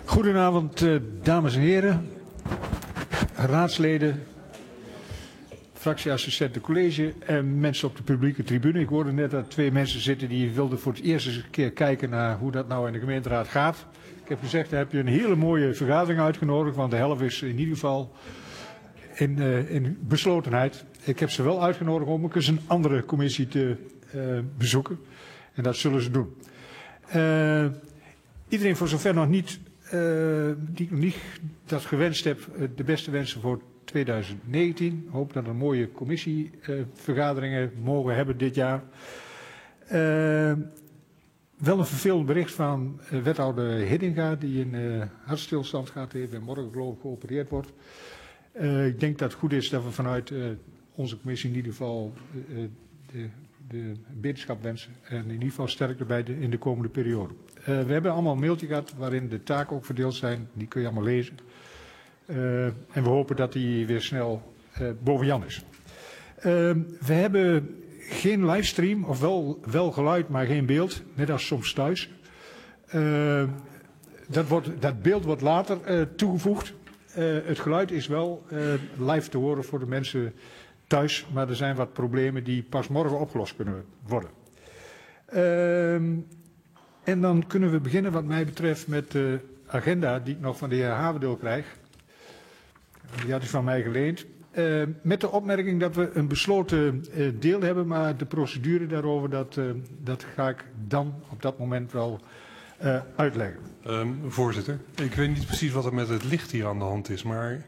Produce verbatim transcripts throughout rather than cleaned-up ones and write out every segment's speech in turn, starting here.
Goedenavond, uh, dames en heren, raadsleden, fractieassistenten college en mensen op de publieke tribune. Ik hoorde net dat twee mensen zitten die wilden voor het eerst eens een keer kijken naar hoe dat nou in de gemeenteraad gaat. Ik heb gezegd, daar heb je een hele mooie vergadering uitgenodigd, want de helft is in ieder geval in, uh, in beslotenheid. Ik heb ze wel uitgenodigd om ook eens een andere commissie te uh, bezoeken. En dat zullen ze doen. Uh, iedereen voor zover nog niet, uh, die nog niet dat gewenst heeft, uh, de beste wensen voor twintig negentien. Ik hoop dat we een mooie commissievergaderingen uh, mogen hebben dit jaar. Uh, wel een vervelend bericht van uh, wethouder Hiddinga, die een uh, hartstilstand gehad heeft en morgen geloof ik geopereerd wordt. Uh, ik denk dat het goed is dat we vanuit uh, onze commissie in ieder geval uh, de, de beterschap wensen. En in ieder geval sterkte bij de, in de komende periode. Uh, we hebben allemaal een mailtje gehad waarin de taken ook verdeeld zijn. Die kun je allemaal lezen. Uh, en we hopen dat die weer snel uh, boven Jan is. Uh, we hebben geen livestream, of wel, wel geluid, maar geen beeld. Net als soms thuis. Uh, dat, wordt, dat beeld wordt later uh, toegevoegd. Uh, het geluid is wel uh, live te horen voor de mensen thuis. Maar er zijn wat problemen die pas morgen opgelost kunnen worden. Uh, en dan kunnen we beginnen wat mij betreft met de agenda die ik nog van de heer Haverdeel krijg. Die had is van mij geleend. Uh, met de opmerking dat we een besloten uh, deel hebben, maar de procedure daarover, dat, uh, dat ga ik dan op dat moment wel uh, uitleggen. Um, voorzitter, ik weet niet precies wat er met het licht hier aan de hand is, maar...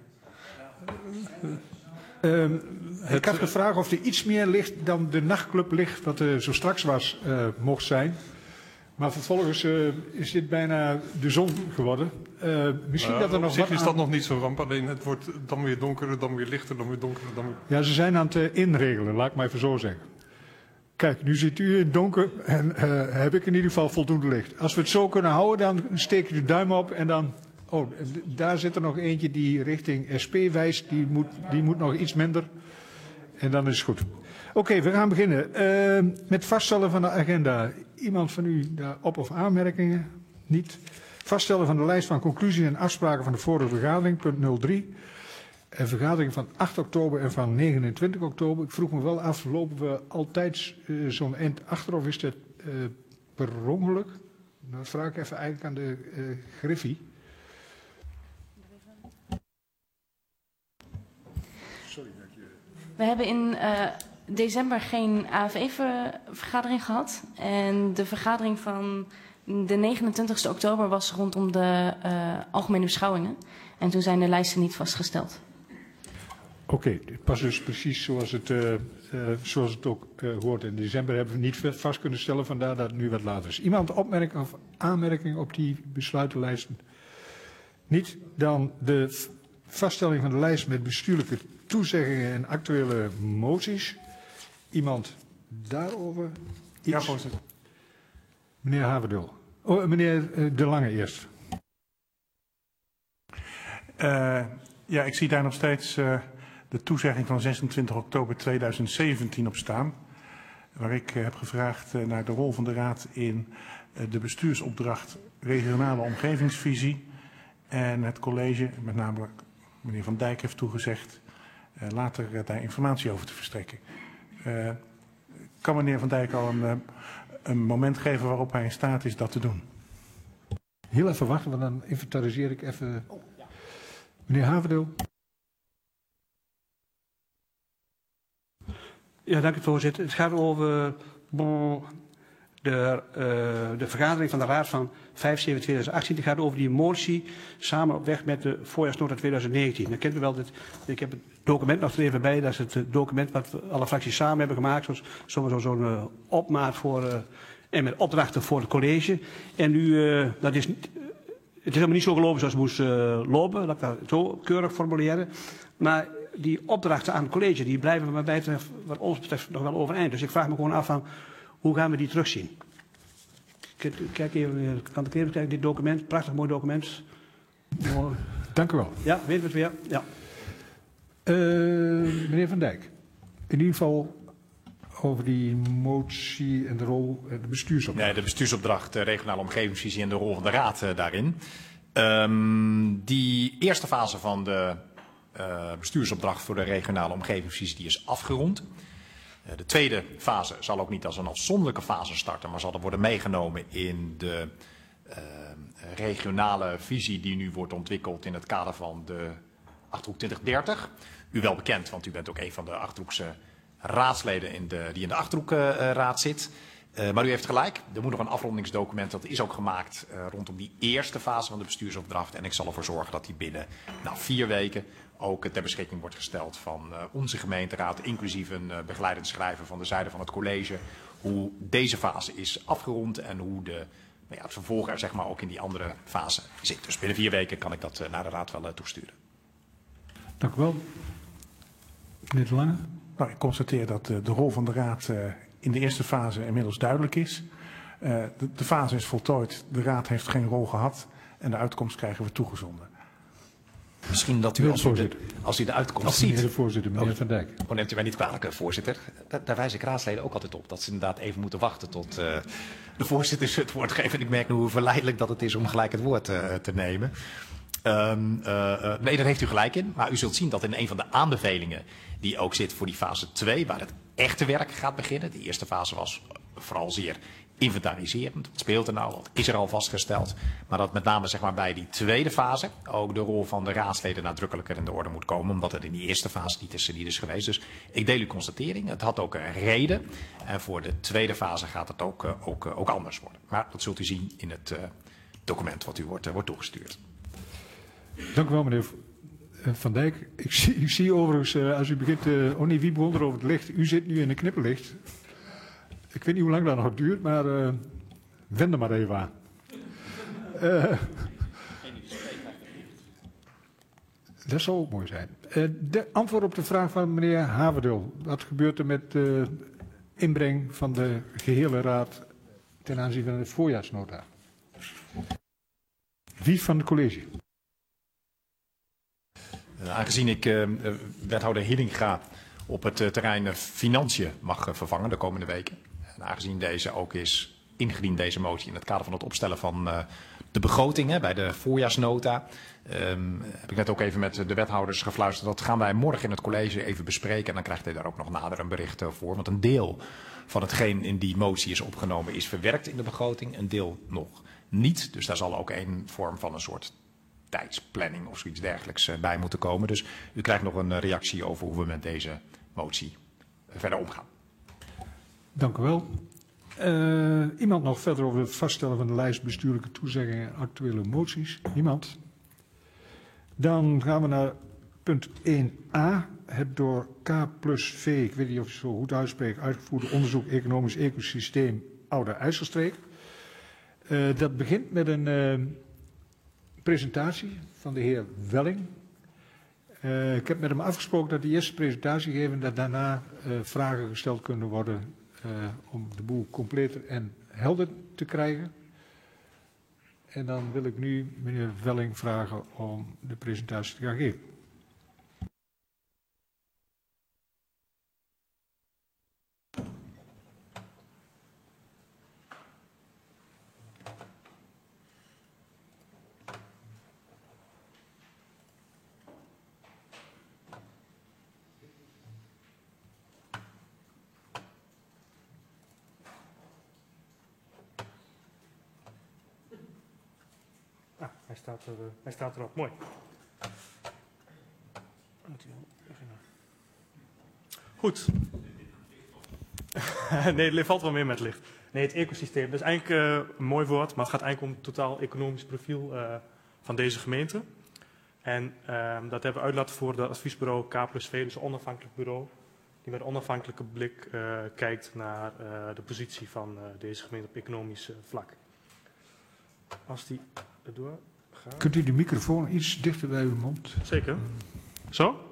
Uh, het... Ik had gevraagd of er iets meer licht dan de nachtclub licht, wat er zo straks was, uh, mocht zijn. Maar vervolgens uh, is dit bijna de zon geworden. Uh, misschien uh, dat er nog wat is aan... dat nog niet zo ramp, alleen het wordt dan weer donkerder, dan weer lichter, dan weer donkerder. Dan weer... Ja, ze zijn aan het uh, inregelen, laat ik maar even zo zeggen. Kijk, nu zit u in het donker en uh, heb ik in ieder geval voldoende licht. Als we het zo kunnen houden, dan steek je de duim op en dan... Oh, daar zit er nog eentje die richting S P wijst, die moet, die moet nog iets minder. En dan is het goed. Oké, okay, we gaan beginnen uh, met vaststellen van de agenda. Iemand van u daar op- of aanmerkingen? Niet. Vaststellen van de lijst van conclusies en afspraken van de vorige vergadering, punt nul drie. Een vergadering van acht oktober en van negenentwintig oktober. Ik vroeg me wel af, lopen we altijd uh, zo'n eind achter of is dat uh, per ongeluk? Dan vraag ik even eigenlijk aan de uh, Griffie. Sorry dat je... We hebben in uh, december geen A F E-vergadering gehad. En de vergadering van de negenentwintigste oktober was rondom de uh, algemene beschouwingen. En toen zijn de lijsten niet vastgesteld. Oké, okay, dit past dus precies zoals het, uh, uh, zoals het ook uh, hoort. In december hebben we niet vast kunnen stellen, vandaar dat het nu wat later is. Iemand opmerking of aanmerking op die besluitenlijsten? Niet. Dan de vaststelling van de lijst met bestuurlijke toezeggingen en actuele moties. Iemand daarover? Iets? Ja, voorzitter. Meneer Haverdeel. Oh, meneer uh, De Lange eerst. Uh, ja, ik zie daar nog steeds uh, de toezegging van zesentwintig oktober tweeduizend zeventien op staan. Waar ik uh, heb gevraagd uh, naar de rol van de Raad in uh, de bestuursopdracht regionale omgevingsvisie. En het college, met name meneer Van Dijk, heeft toegezegd uh, later uh, daar informatie over te verstrekken. Uh, kan meneer Van Dijk al een, uh, een moment geven waarop hij in staat is dat te doen? Heel even wachten, want dan inventariseer ik even... Meneer Haverdeel. Ja, dank u voorzitter. Het gaat over de, uh, de vergadering van de Raad van vijf zeven tweeduizend achttien. Het gaat over die motie samen op weg met de voorjaarsnota tweeduizend negentien. Dan kent u wel dit, ik heb het document nog er even bij. Dat is het document wat we alle fracties samen hebben gemaakt. Zoals zo'n zo uh, opmaat voor, uh, en met opdrachten voor het college. En nu, uh, dat is niet... Het is helemaal niet zo gelopen zoals het moest uh, lopen, laat ik dat zo keurig formuleren. Maar die opdrachten aan het college, die blijven wat, mij betreft, wat ons betreft nog wel overeind. Dus ik vraag me gewoon af van, hoe gaan we die terugzien? Kijk even, kan ik even kijken, dit document, prachtig mooi document. Mooi. Dank u wel. Ja, weten we het weer? Ja. Uh, meneer Van Dijk, in ieder geval over die motie en de rol, de bestuursopdracht. Nee, de bestuursopdracht, de regionale omgevingsvisie en de rol van de Raad uh, daarin. Um, die eerste fase van de uh, bestuursopdracht voor de regionale omgevingsvisie die is afgerond. Uh, de tweede fase zal ook niet als een afzonderlijke fase starten, maar zal er worden meegenomen in de uh, regionale visie die nu wordt ontwikkeld in het kader van de Achterhoek twintig dertig. U wel bekend, want u bent ook een van de Achterhoekse raadsleden in de, die in de Achterhoekraad uh, zit. Uh, maar u heeft gelijk, er moet nog een afrondingsdocument, dat is ook gemaakt uh, rondom die eerste fase van de bestuursopdracht. En ik zal ervoor zorgen dat die binnen nou, vier weken ook ter beschikking wordt gesteld van uh, onze gemeenteraad, inclusief een uh, begeleidend schrijven van de zijde van het college, hoe deze fase is afgerond en hoe de, nou ja, het vervolg er zeg maar, ook in die andere fase zit. Dus binnen vier weken kan ik dat uh, naar de raad wel uh, toesturen. Dank u wel. Meneer De Lange. Nou, ik constateer dat uh, de rol van de raad uh, in de eerste fase inmiddels duidelijk is. Uh, de, de fase is voltooid, de raad heeft geen rol gehad en de uitkomst krijgen we toegezonden. Misschien dat u, als u de, als u de uitkomst ziet... Meneer de voorzitter, meneer Van Dijk. Oh, neemt u mij niet kwalijk, voorzitter. Daar, daar wijs ik raadsleden ook altijd op. Dat ze inderdaad even moeten wachten tot uh, de voorzitters het woord geven. En ik merk nu hoe verleidelijk dat het is om gelijk het woord uh, te nemen. Um, uh, uh, nee, daar heeft u gelijk in. Maar u zult zien dat in een van de aanbevelingen die ook zit voor die fase twee, waar het echte werk gaat beginnen. De eerste fase was vooral zeer inventariserend. Wat speelt er nou? Wat is er al vastgesteld? Maar dat met name zeg maar, bij die tweede fase ook de rol van de raadsleden nadrukkelijker in de orde moet komen. Omdat het in die eerste fase niet is, niet is geweest. Dus ik deel uw constatering. Het had ook een reden. En voor de tweede fase gaat het ook, uh, ook, uh, ook anders worden. Maar dat zult u zien in het uh, document wat u wordt, uh, wordt toegestuurd. Dank u wel, meneer Van Dijk. Ik zie, ik zie overigens, uh, als u begint... Uh, oh nee, wie begon er over het licht? U zit nu in een knipperlicht. Ik weet niet hoe lang dat nog duurt, maar uh, wend er maar even aan. Uh, dat zou ook mooi zijn. Uh, de antwoord op de vraag van meneer Haverdul. Wat gebeurt er met de inbreng van de gehele raad ten aanzien van de voorjaarsnota? Wie van het college? Uh, aangezien ik uh, wethouder Hillinga op het uh, terrein uh, financiën mag uh, vervangen de komende weken. En aangezien deze ook is ingediend, deze motie, in het kader van het opstellen van uh, de begroting hè, bij de voorjaarsnota. Um, heb ik net ook even met de wethouders gefluisterd. Dat gaan wij morgen in het college even bespreken. En dan krijgt hij daar ook nog nader een bericht uh, voor. Want een deel van hetgeen in die motie is opgenomen is verwerkt in de begroting. Een deel nog niet. Dus daar zal ook een vorm van een soort tijdsplanning of zoiets dergelijks uh, bij moeten komen. Dus u krijgt nog een uh, reactie over hoe we met deze motie uh, verder omgaan. Dank u wel. Uh, iemand nog verder over het vaststellen van de lijst bestuurlijke toezeggingen en actuele moties? Niemand? Dan gaan we naar punt één a. Het door K plus V, ik weet niet of je het zo goed uitspreekt, uitgevoerde onderzoek economisch ecosysteem Oude IJsselstreek. Uh, dat begint met een uh, presentatie van de heer Welling. Uh, ik heb met hem afgesproken dat hij eerst de presentatie geeft en dat daarna uh, vragen gesteld kunnen worden uh, om de boel completer en helder te krijgen. En dan wil ik nu meneer Welling vragen om de presentatie te gaan geven. Hij staat, er, uh, hij staat erop, mooi. Goed. Nee, het valt wel meer met licht. Nee, het ecosysteem, dat is eigenlijk uh, een mooi woord, maar het gaat eigenlijk om het totaal economisch profiel uh, van deze gemeente. En uh, dat hebben we uit laten voeren door het adviesbureau K plus V, dus een onafhankelijk bureau, die met een onafhankelijke blik uh, kijkt naar uh, de positie van uh, deze gemeente op economisch uh, vlak. Als die erdoor gaat. Kunt u de microfoon iets dichter bij uw mond? Zeker. Zo?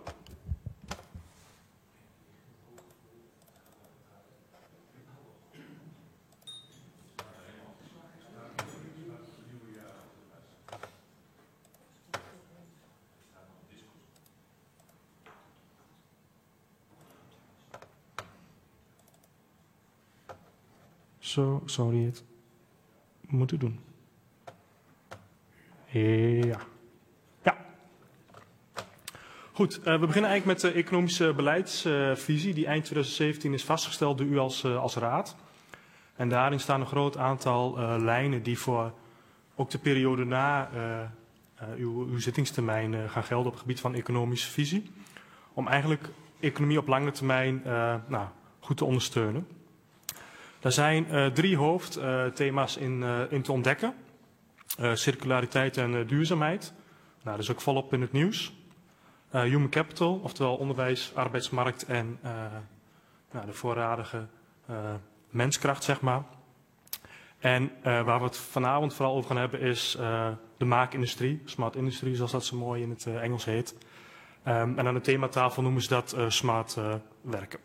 Zo zou hij het moeten doen. Ja. Ja. Goed, uh, we beginnen eigenlijk met de economische beleidsvisie uh, die eind twintig zeventien is vastgesteld door u als, uh, als raad. En daarin staan een groot aantal uh, lijnen die voor ook de periode na uh, uh, uw, uw zittingstermijn uh, gaan gelden op het gebied van economische visie. Om eigenlijk economie op lange termijn uh, nou, goed te ondersteunen. Er zijn uh, drie hoofdthema's in, uh, in te ontdekken. Uh, circulariteit en uh, duurzaamheid. Nou, dat is ook volop in het nieuws. Uh, human capital, oftewel onderwijs, arbeidsmarkt en uh, nou, de voorradige uh, menskracht, zeg maar. En uh, waar we het vanavond vooral over gaan hebben is uh, de maakindustrie, smart industry, zoals dat zo mooi in het uh, Engels heet. Um, en aan de thematafel noemen ze dat uh, smart uh, werken.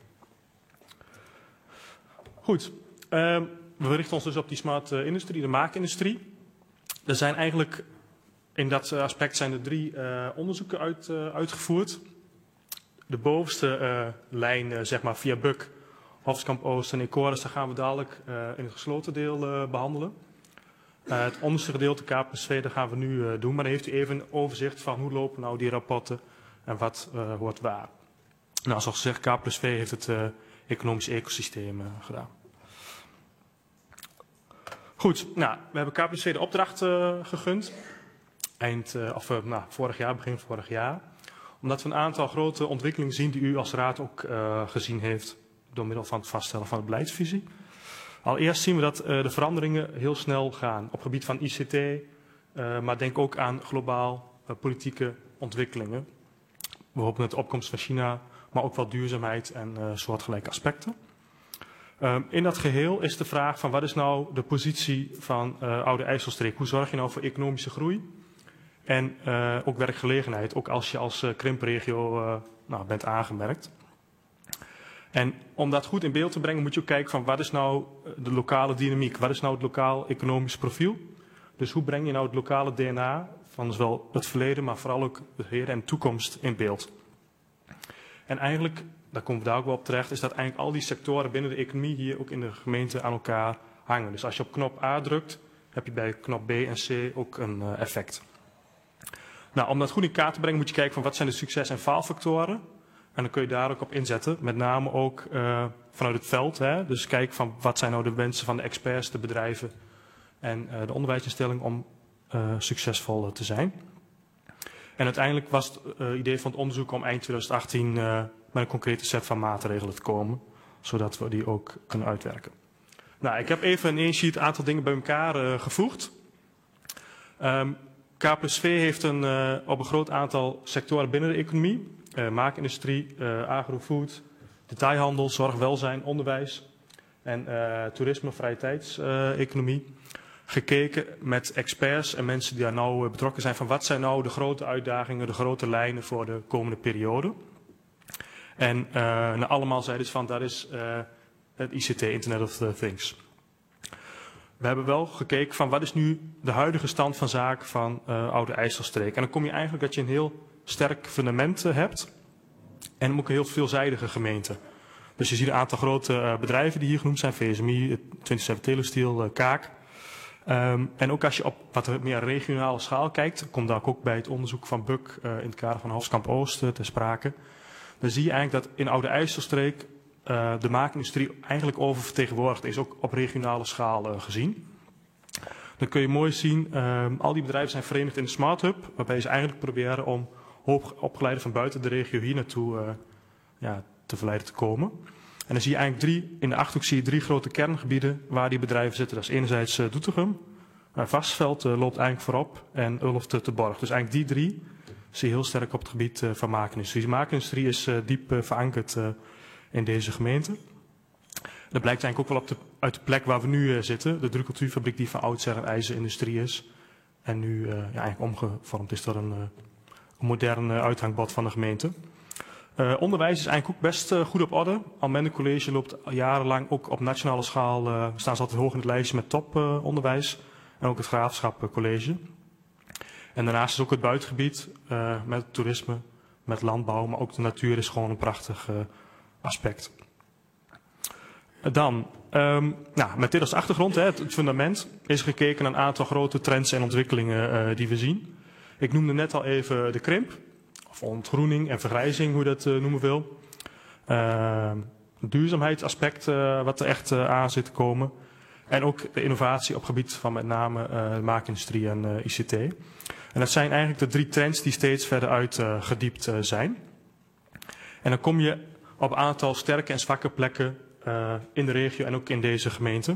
Goed, uh, we richten ons dus op die smart uh, industrie, de maakindustrie. Er zijn eigenlijk, in dat aspect zijn er drie uh, onderzoeken uit, uh, uitgevoerd. De bovenste uh, lijn, uh, zeg maar via B U C, Hofskamp Oost en Ecorys, daar gaan we dadelijk uh, in het gesloten deel uh, behandelen. Uh, het onderste gedeelte, K plus twee, daar gaan we nu uh, doen. Maar dan heeft u even een overzicht van hoe lopen nou die rapporten en wat uh, wordt waar. Nou, zoals gezegd, K plus twee heeft het uh, economisch ecosysteem uh, gedaan. Goed, nou, we hebben K plus twee de opdracht uh, gegund. Eind, uh, of uh, nou, vorig jaar, begin vorig jaar. Omdat we een aantal grote ontwikkelingen zien die u als raad ook uh, gezien heeft. Door middel van het vaststellen van de beleidsvisie. Allereerst zien we dat uh, de veranderingen heel snel gaan. Op het gebied van I C T, uh, maar denk ook aan globaal uh, politieke ontwikkelingen. Bijvoorbeeld de opkomst van China, maar ook wel duurzaamheid en uh, soortgelijke aspecten. Um, in dat geheel is de vraag van wat is nou de positie van uh, Oude IJsselstreek? Hoe zorg je nou voor economische groei en uh, ook werkgelegenheid, ook als je als uh, krimpregio uh, nou, bent aangemerkt. En om dat goed in beeld te brengen moet je ook kijken van wat is nou de lokale dynamiek, wat is nou het lokaal economisch profiel. Dus hoe breng je nou het lokale D N A van zowel het verleden, maar vooral ook het heden en toekomst in beeld. En eigenlijk, daar komen we daar ook wel op terecht, is dat eigenlijk al die sectoren binnen de economie hier ook in de gemeente aan elkaar hangen. Dus als je op knop A drukt, heb je bij knop B en C ook een uh, effect. Nou, om dat goed in kaart te brengen moet je kijken van wat zijn de succes- en faalfactoren. En dan kun je daar ook op inzetten, met name ook uh, vanuit het veld. Hè? Dus kijk van wat zijn nou de wensen van de experts, de bedrijven en uh, de onderwijsinstelling om uh, succesvol uh, te zijn. En uiteindelijk was het uh, idee van het onderzoek om eind twintig achttien uh, met een concrete set van maatregelen te komen, zodat we die ook kunnen uitwerken. Nou, ik heb even in één sheet een aantal dingen bij elkaar uh, gevoegd. Um, K plus V heeft een, uh, op een groot aantal sectoren binnen de economie, uh, maakindustrie, uh, agrofood, detailhandel, zorg, welzijn, onderwijs en uh, toerisme, vrije tijdseconomie, uh, gekeken met experts en mensen die daar nou uh, betrokken zijn van wat zijn nou de grote uitdagingen, de grote lijnen voor de komende periode. En uh, nou, allemaal zeiden ze van dat is uh, het I C T, Internet of the Things. We hebben wel gekeken van wat is nu de huidige stand van zaken van uh, Oude IJsselstreek. En dan kom je eigenlijk dat je een heel sterk fundament uh, hebt en ook een heel veelzijdige gemeente. Dus je ziet een aantal grote uh, bedrijven die hier genoemd zijn, V S M I, tweeëntwintig Telestiel, uh, Kaak. Um, en ook als je op wat meer regionale schaal kijkt, komt daar ook bij het onderzoek van B U C uh, in het kader van Hofskamp Oost uh, ter sprake. Dan zie je eigenlijk dat in Oude IJsselstreek uh, de maakindustrie eigenlijk oververtegenwoordigd is, ook op regionale schaal uh, gezien. Dan kun je mooi zien, um, al die bedrijven zijn verenigd in de Smart Hub, waarbij ze eigenlijk proberen om hoogopgeleiden van buiten de regio hier naartoe uh, ja, te verleiden te komen. En dan zie je eigenlijk drie, in de Achterhoek zie je drie grote kerngebieden waar die bedrijven zitten. Dat is enerzijds uh, Doetinchem, uh, Vastveld uh, loopt eigenlijk voorop en Ulft uh, te Borg. Dus eigenlijk die drie zie je heel sterk op het gebied uh, van maakindustrie. De maakindustrie is uh, diep uh, verankerd uh, in deze gemeente. Dat blijkt eigenlijk ook wel op de, uit de plek waar we nu uh, zitten. De drukcultuurfabriek die van oudsher een ijzerindustrie is. En nu uh, ja, eigenlijk omgevormd is tot een, uh, een modern uh, uithangbod van de gemeente. Uh, onderwijs is eigenlijk ook best uh, goed op orde. Almende College loopt al jarenlang ook op nationale schaal. Uh, staan ze altijd hoog in het lijstje met toponderwijs. Uh, en ook het Graafschap uh, College. En daarnaast is ook het buitengebied uh, met het toerisme, met landbouw. Maar ook de natuur is gewoon een prachtig uh, aspect. Uh, dan Um, nou, met dit als achtergrond, hè, het, het fundament, is gekeken naar een aantal grote trends en ontwikkelingen uh, die we zien. Ik noemde net al even de krimp, of ontgroening en vergrijzing, hoe je dat uh, noemen wil. Uh, het duurzaamheidsaspect uh, wat er echt uh, aan zit te komen. En ook de innovatie op gebied van met name uh, de maakindustrie en uh, I C T. En dat zijn eigenlijk de drie trends die steeds verder uitgediept uh, uh, zijn. En dan kom je op een aantal sterke en zwakke plekken uh, in de regio en ook in deze gemeente.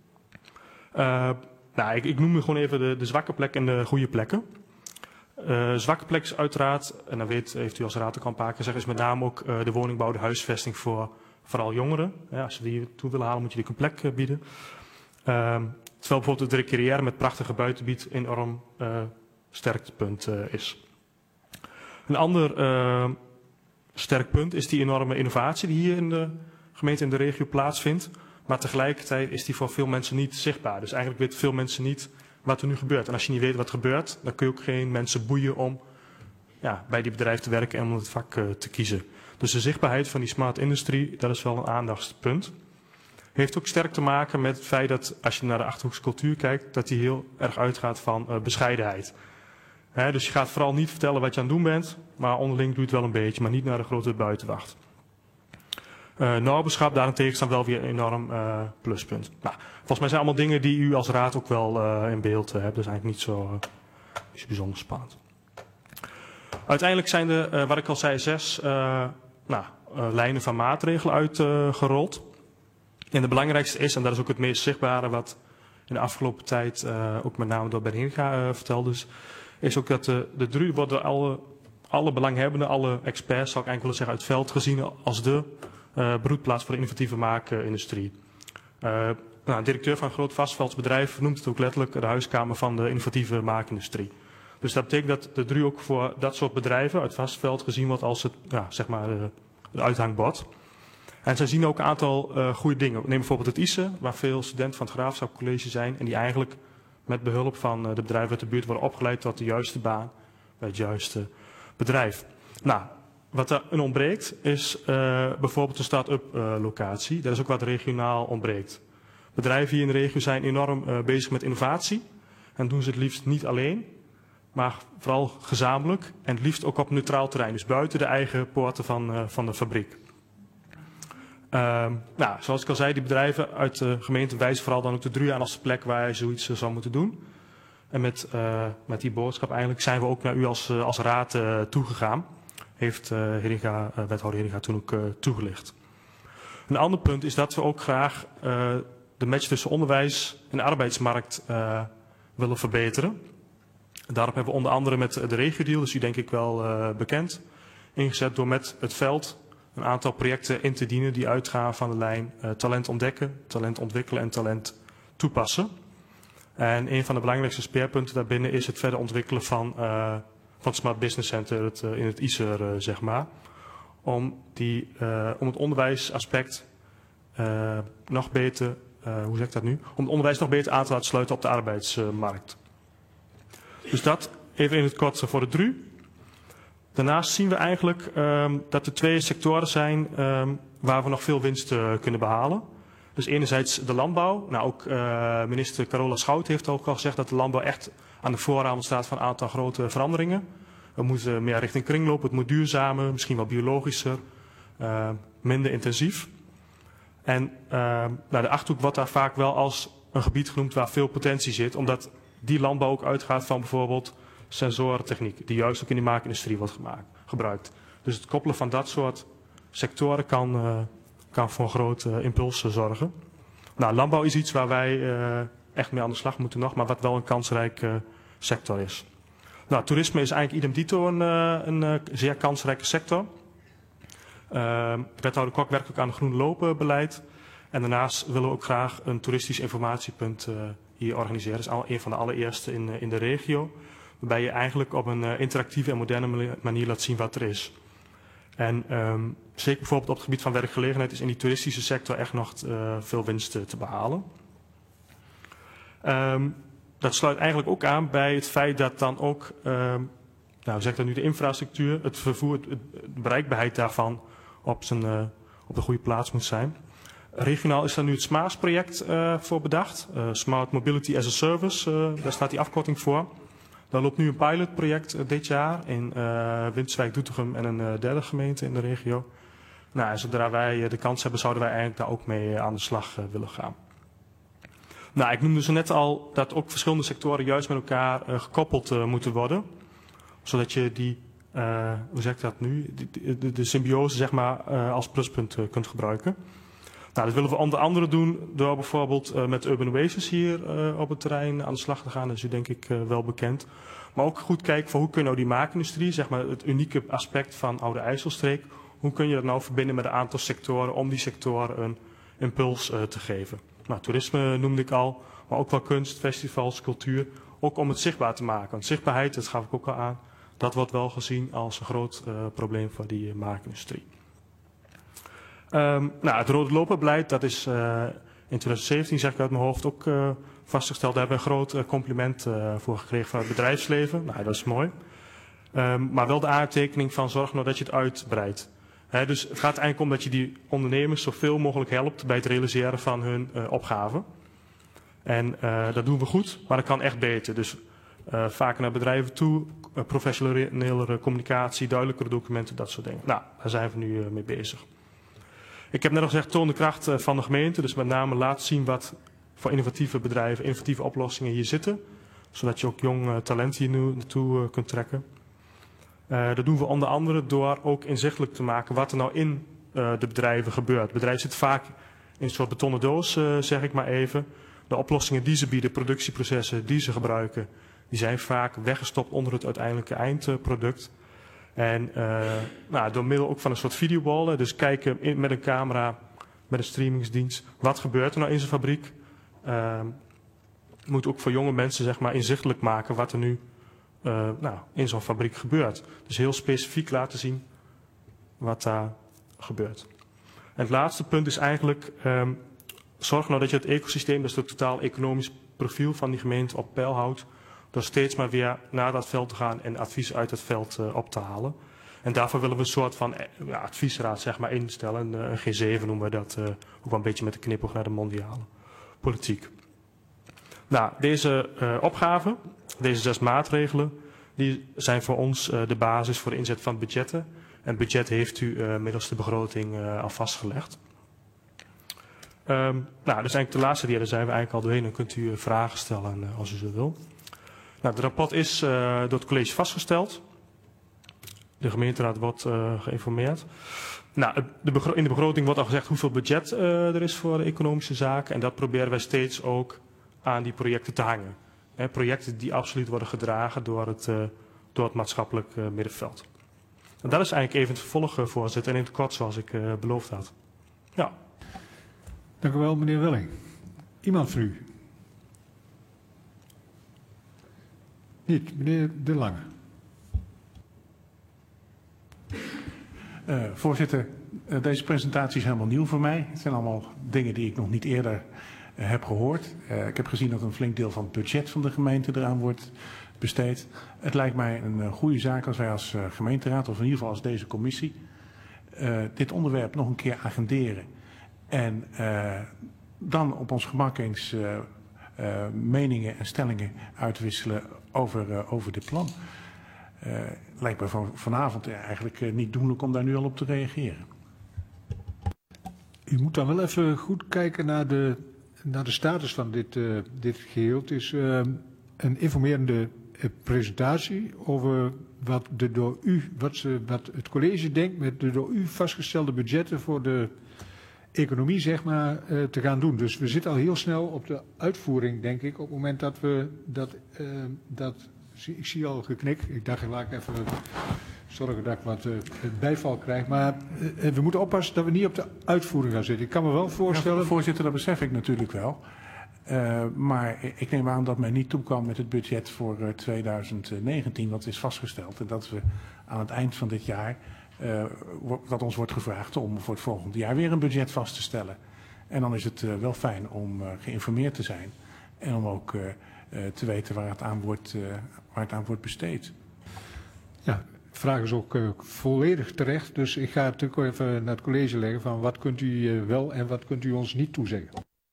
Uh, nou, ik, ik noem nu gewoon even de, de zwakke plekken en de goede plekken. Uh, zwakke plek is uiteraard, en dat weet, heeft u als raad ook al een paar keer gezegd, is met name ook uh, de woningbouw, de huisvesting voor vooral jongeren. Ja, als ze die toe willen halen, moet je die een plek uh, bieden. Uh, terwijl bijvoorbeeld de recreëren met prachtige buitengebied enorm uh, sterk punt uh, is. Een ander uh, sterk punt is die enorme innovatie die hier in de gemeente en de regio plaatsvindt. Maar tegelijkertijd is die voor veel mensen niet zichtbaar. Dus eigenlijk weten veel mensen niet wat er nu gebeurt. En als je niet weet wat er gebeurt, dan kun je ook geen mensen boeien om ja, bij die bedrijf te werken en om het vak uh, te kiezen. Dus de zichtbaarheid van die smart industrie, dat is wel een aandachtspunt. Heeft ook sterk te maken met het feit dat, als je naar de Achterhoekse cultuur kijkt, dat die heel erg uitgaat van uh, bescheidenheid. He, dus je gaat vooral niet vertellen wat je aan het doen bent, maar onderling doe je het wel een beetje, maar niet naar de grote buitenwacht. Uh, Naberschap daarentegen staan wel weer een enorm uh, pluspunt. Nou, volgens mij zijn allemaal dingen die u als raad ook wel uh, in beeld uh, hebt. Dat is eigenlijk niet zo, uh, niet zo bijzonder spannend. Uiteindelijk zijn er, uh, wat ik al zei, zes uh, nou, uh, lijnen van maatregelen uitgerold. Uh, en de belangrijkste is, en dat is ook het meest zichtbare wat in de afgelopen tijd uh, ook met name door Ben Hinga uh, verteld is, is ook dat de, de D R U wordt door alle, alle belanghebbenden, alle experts, zal ik eigenlijk willen zeggen, uit het veld gezien als de uh, broedplaats voor de innovatieve maakindustrie. Uh, nou, de directeur van een groot vastveldsbedrijf noemt het ook letterlijk de huiskamer van de innovatieve maakindustrie. Dus dat betekent dat de D R U ook voor dat soort bedrijven uit vastveld gezien wordt als het, ja, zeg maar, uh, het uithangbord. En zij zien ook een aantal uh, goede dingen. Neem bijvoorbeeld het I C E, waar veel studenten van het Graafschap College zijn en die eigenlijk met behulp van uh, de bedrijven uit de buurt worden opgeleid tot de juiste baan bij het juiste bedrijf. Nou, wat er een ontbreekt is uh, bijvoorbeeld een start-up uh, locatie. Dat is ook wat regionaal ontbreekt. Bedrijven hier in de regio zijn enorm uh, bezig met innovatie en doen ze het liefst niet alleen, maar vooral gezamenlijk en het liefst ook op neutraal terrein, dus buiten de eigen poorten van, uh, van de fabriek. Uh, nou, zoals ik al zei, die bedrijven uit de gemeente wijzen vooral dan ook de D R U aan als de plek waar je zoiets uh, zou moeten doen. En met, uh, met die boodschap eigenlijk zijn we ook naar u als, uh, als raad uh, toegegaan. Heeft uh, Heringa, uh, wethouder Heringa toen ook uh, toegelicht. Een ander punt is dat we ook graag uh, de match tussen onderwijs en de arbeidsmarkt uh, willen verbeteren. Daarop hebben we onder andere met de regiodeal, dus u denk ik wel uh, bekend, ingezet door met het veld een aantal projecten in te dienen die uitgaan van de lijn uh, talent ontdekken, talent ontwikkelen en talent toepassen. En een van de belangrijkste speerpunten daarbinnen is het verder ontwikkelen van, uh, van het Smart Business Center het, uh, in het I S E R, uh, zeg maar. Om, die, uh, om het onderwijsaspect uh, nog beter, uh, hoe zeg ik dat nu? Om het onderwijs nog beter aan te laten sluiten op de arbeidsmarkt. Dus dat even in het kort voor de D R U. Daarnaast zien we eigenlijk um, dat er twee sectoren zijn um, waar we nog veel winst uh, kunnen behalen. Dus enerzijds de landbouw. Nou, ook uh, minister Carola Schout heeft ook al gezegd dat de landbouw echt aan de vooravond staat van een aantal grote veranderingen. We moeten meer richting kringloop, het moet duurzamer, misschien wel biologischer, uh, minder intensief. En uh, nou, de Achterhoek wordt daar vaak wel als een gebied genoemd waar veel potentie zit, omdat die landbouw ook uitgaat van bijvoorbeeld sensorentechniek, die juist ook in de maakindustrie wordt gemaakt, gebruikt. Dus het koppelen van dat soort sectoren kan, uh, kan voor een grote uh, impuls uh, zorgen. Nou, landbouw is iets waar wij uh, echt mee aan de slag moeten nog, maar wat wel een kansrijke uh, sector is. Nou, toerisme is eigenlijk idem dito een, uh, een uh, zeer kansrijke sector. Uh, wethouder Kok werkt ook aan het groen lopen beleid. En daarnaast willen we ook graag een toeristisch informatiepunt uh, hier organiseren. Dat is al een van de allereerste in, uh, in de regio. Waarbij je eigenlijk op een uh, interactieve en moderne manier laat zien wat er is. En um, zeker bijvoorbeeld op het gebied van werkgelegenheid is in die toeristische sector echt nog uh, veel winst uh, te behalen. Um, dat sluit eigenlijk ook aan bij het feit dat dan ook, um, nou zeg dat nu de infrastructuur, het vervoer, het, het, de bereikbaarheid daarvan op, zijn, uh, op de goede plaats moet zijn. Regionaal is daar nu het SMAAS-project uh, voor bedacht. Uh, Smart Mobility as a Service, uh, daar staat die afkorting voor. Daar loopt nu een pilotproject uh, dit jaar in uh, Winterswijk, Doetinchem en een uh, derde gemeente in de regio. Nou, en zodra wij uh, de kans hebben, zouden wij eigenlijk daar ook mee uh, aan de slag uh, willen gaan. Nou, ik noemde zo net al dat ook verschillende sectoren juist met elkaar uh, gekoppeld uh, moeten worden. Zodat je die, uh, hoe zeg ik dat nu, de, de, de symbiose zeg maar uh, als pluspunt uh, kunt gebruiken. Nou, dat willen we onder andere doen door bijvoorbeeld uh, met Urban Oasis hier uh, op het terrein aan de slag te gaan. Dat is u denk ik uh, wel bekend. Maar ook goed kijken van hoe kun je nou die maakindustrie, zeg maar het unieke aspect van Oude IJsselstreek, hoe kun je dat nou verbinden met een aantal sectoren om die sectoren een impuls uh, te geven. Nou, toerisme noemde ik al, maar ook wel kunst, festivals, cultuur. Ook om het zichtbaar te maken. Want zichtbaarheid, dat gaf ik ook al aan, dat wordt wel gezien als een groot uh, probleem voor die uh, maakindustrie. Um, nou, het rode loperbeleid, dat is uh, in twintig zeventien, zeg ik uit mijn hoofd, ook uh, vastgesteld. Daar hebben we een groot uh, compliment uh, voor gekregen van het bedrijfsleven. Nou, dat is mooi. Um, maar wel de aantekening van zorg nou dat je het uitbreidt. He, dus het gaat eigenlijk om dat je die ondernemers zoveel mogelijk helpt bij het realiseren van hun uh, opgaven. En uh, dat doen we goed, maar dat kan echt beter. Dus uh, vaker naar bedrijven toe, uh, professionelere communicatie, duidelijkere documenten, dat soort dingen. Nou, daar zijn we nu uh, mee bezig. Ik heb net al gezegd, toon de kracht uh, van de gemeente. Dus met name laat zien wat voor innovatieve bedrijven, innovatieve oplossingen hier zitten. Zodat je ook jong uh, talent hier nu naartoe uh, kunt trekken. Uh, dat doen we onder andere door ook inzichtelijk te maken wat er nou in uh, de bedrijven gebeurt. Het bedrijf zit vaak in een soort betonnen doos, uh, zeg ik maar even. De oplossingen die ze bieden, productieprocessen die ze gebruiken, die zijn vaak weggestopt onder het uiteindelijke eindproduct. En uh, nou, door middel ook van een soort videowall, dus kijken in, met een camera, met een streamingsdienst, wat gebeurt er nou in zijn fabriek. Uh, moet ook voor jonge mensen zeg maar inzichtelijk maken wat er nu uh, nou, in zo'n fabriek gebeurt. Dus heel specifiek laten zien wat daar gebeurt. En het laatste punt is eigenlijk, um, zorg nou dat je het ecosysteem, dus het totaal economisch profiel van die gemeente op peil houdt. Door steeds maar weer naar dat veld te gaan en advies uit het veld uh, op te halen. En daarvoor willen we een soort van uh, adviesraad zeg maar, instellen. Uh, een G zeven noemen we dat, uh, ook wel een beetje met de knipoog naar de mondiale politiek. Nou, deze uh, opgaven, deze zes maatregelen, die zijn voor ons uh, de basis voor de inzet van budgetten. En het budget heeft u uh, middels de begroting uh, al vastgelegd. Um, nou, dus eigenlijk de laatste keer, daar zijn we eigenlijk al doorheen. Dan kunt u uh, vragen stellen uh, als u zo wil. Nou, het rapport is uh, door het college vastgesteld. De gemeenteraad wordt uh, geïnformeerd. Nou, de in de begroting wordt al gezegd hoeveel budget uh, er is voor de economische zaken. En dat proberen wij steeds ook aan die projecten te hangen. He, projecten die absoluut worden gedragen door het, uh, door het maatschappelijk uh, middenveld. En dat is eigenlijk even het vervolg, uh, voorzitter. En in het kort zoals ik uh, beloofd had. Ja. Dank u wel, meneer Welling. Iemand van u? Niet, meneer De Lange. Uh, voorzitter, uh, deze presentatie is helemaal nieuw voor mij. Het zijn allemaal dingen die ik nog niet eerder uh, heb gehoord. Uh, ik heb gezien dat een flink deel van het budget van de gemeente eraan wordt besteed. Het lijkt mij een uh, goede zaak als wij als uh, gemeenteraad, of in ieder geval als deze commissie, uh, dit onderwerp nog een keer agenderen. En uh, dan op ons gemak eens uh, uh, meningen en stellingen uitwisselen over, uh, over dit plan. Uh, lijkt me van, vanavond eigenlijk uh, niet doenlijk om daar nu al op te reageren. U moet dan wel even goed kijken naar de, naar de status van dit, uh, dit geheel. Het is uh, een informerende uh, presentatie over wat, de door u, wat, ze, wat het college denkt met de door u vastgestelde budgetten voor de economie zeg maar, uh, te gaan doen. Dus we zitten al heel snel op de uitvoering, denk ik, op het moment dat we dat... Uh, dat ik zie al geknik. Ik dacht, laat ik even zorgen dat ik wat uh, bijval krijg. Maar uh, we moeten oppassen dat we niet op de uitvoering gaan zitten. Ik kan me wel voorstellen... Ja, voorzitter, dat besef ik natuurlijk wel. Uh, maar ik neem aan dat men niet toekwam met het budget voor uh, twintig negentien, wat is vastgesteld. En dat we aan het eind van dit jaar, uh, dat ons wordt gevraagd om voor het volgende jaar weer een budget vast te stellen. En dan is het uh, wel fijn om uh, geïnformeerd te zijn. En om ook uh, uh, te weten waar het aan wordt, uh, waar het aan wordt besteed. Ja, vraag is ook uh, volledig terecht. Dus ik ga natuurlijk ook even naar het college leggen van wat kunt u uh, wel en wat kunt u ons niet toezeggen.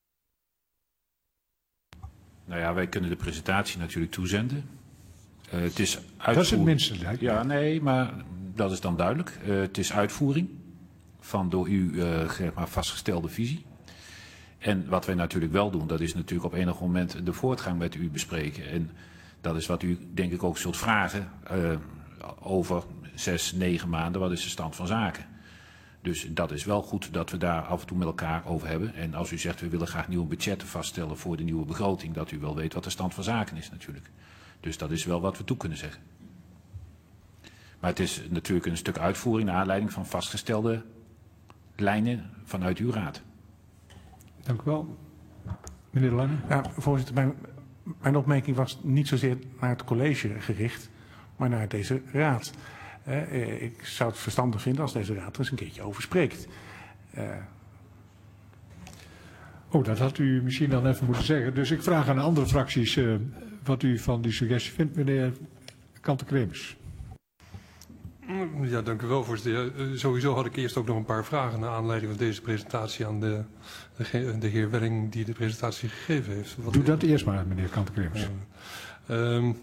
Nou ja, wij kunnen de presentatie natuurlijk toezenden. Uh, het is uitvoer... Dat is het minste. Lijkt me. Ja, nee, maar dat is dan duidelijk. Uh, het is uitvoering van door u uh, zeg maar vastgestelde visie. En wat wij natuurlijk wel doen, dat is natuurlijk op enig moment de voortgang met u bespreken. En dat is wat u denk ik ook zult vragen uh, over zes, negen maanden. Wat is de stand van zaken? Dus dat is wel goed dat we daar af en toe met elkaar over hebben. En als u zegt we willen graag nieuwe budgetten vaststellen voor de nieuwe begroting, dat u wel weet wat de stand van zaken is natuurlijk. Dus dat is wel wat we toe kunnen zeggen. Maar het is natuurlijk een stuk uitvoering naar aanleiding van vastgestelde lijnen vanuit uw raad. Dank u wel. Meneer De Lange. Ja, voorzitter, mijn, mijn opmerking was niet zozeer naar het college gericht, maar naar deze raad. Uh, ik zou het verstandig vinden als deze raad er eens een keertje over spreekt. Uh... Oh, dat had u misschien dan even moeten zeggen. Dus ik vraag aan de andere fracties uh, wat u van die suggestie vindt, meneer Kanten-Kremers. Ja, dank u wel, voorzitter. Ja, sowieso had ik eerst ook nog een paar vragen naar aanleiding van deze presentatie aan de, de, de heer Welling die de presentatie gegeven heeft. Wat Doe dat eerst maar, meneer Kanten-Kremers. Uh, um,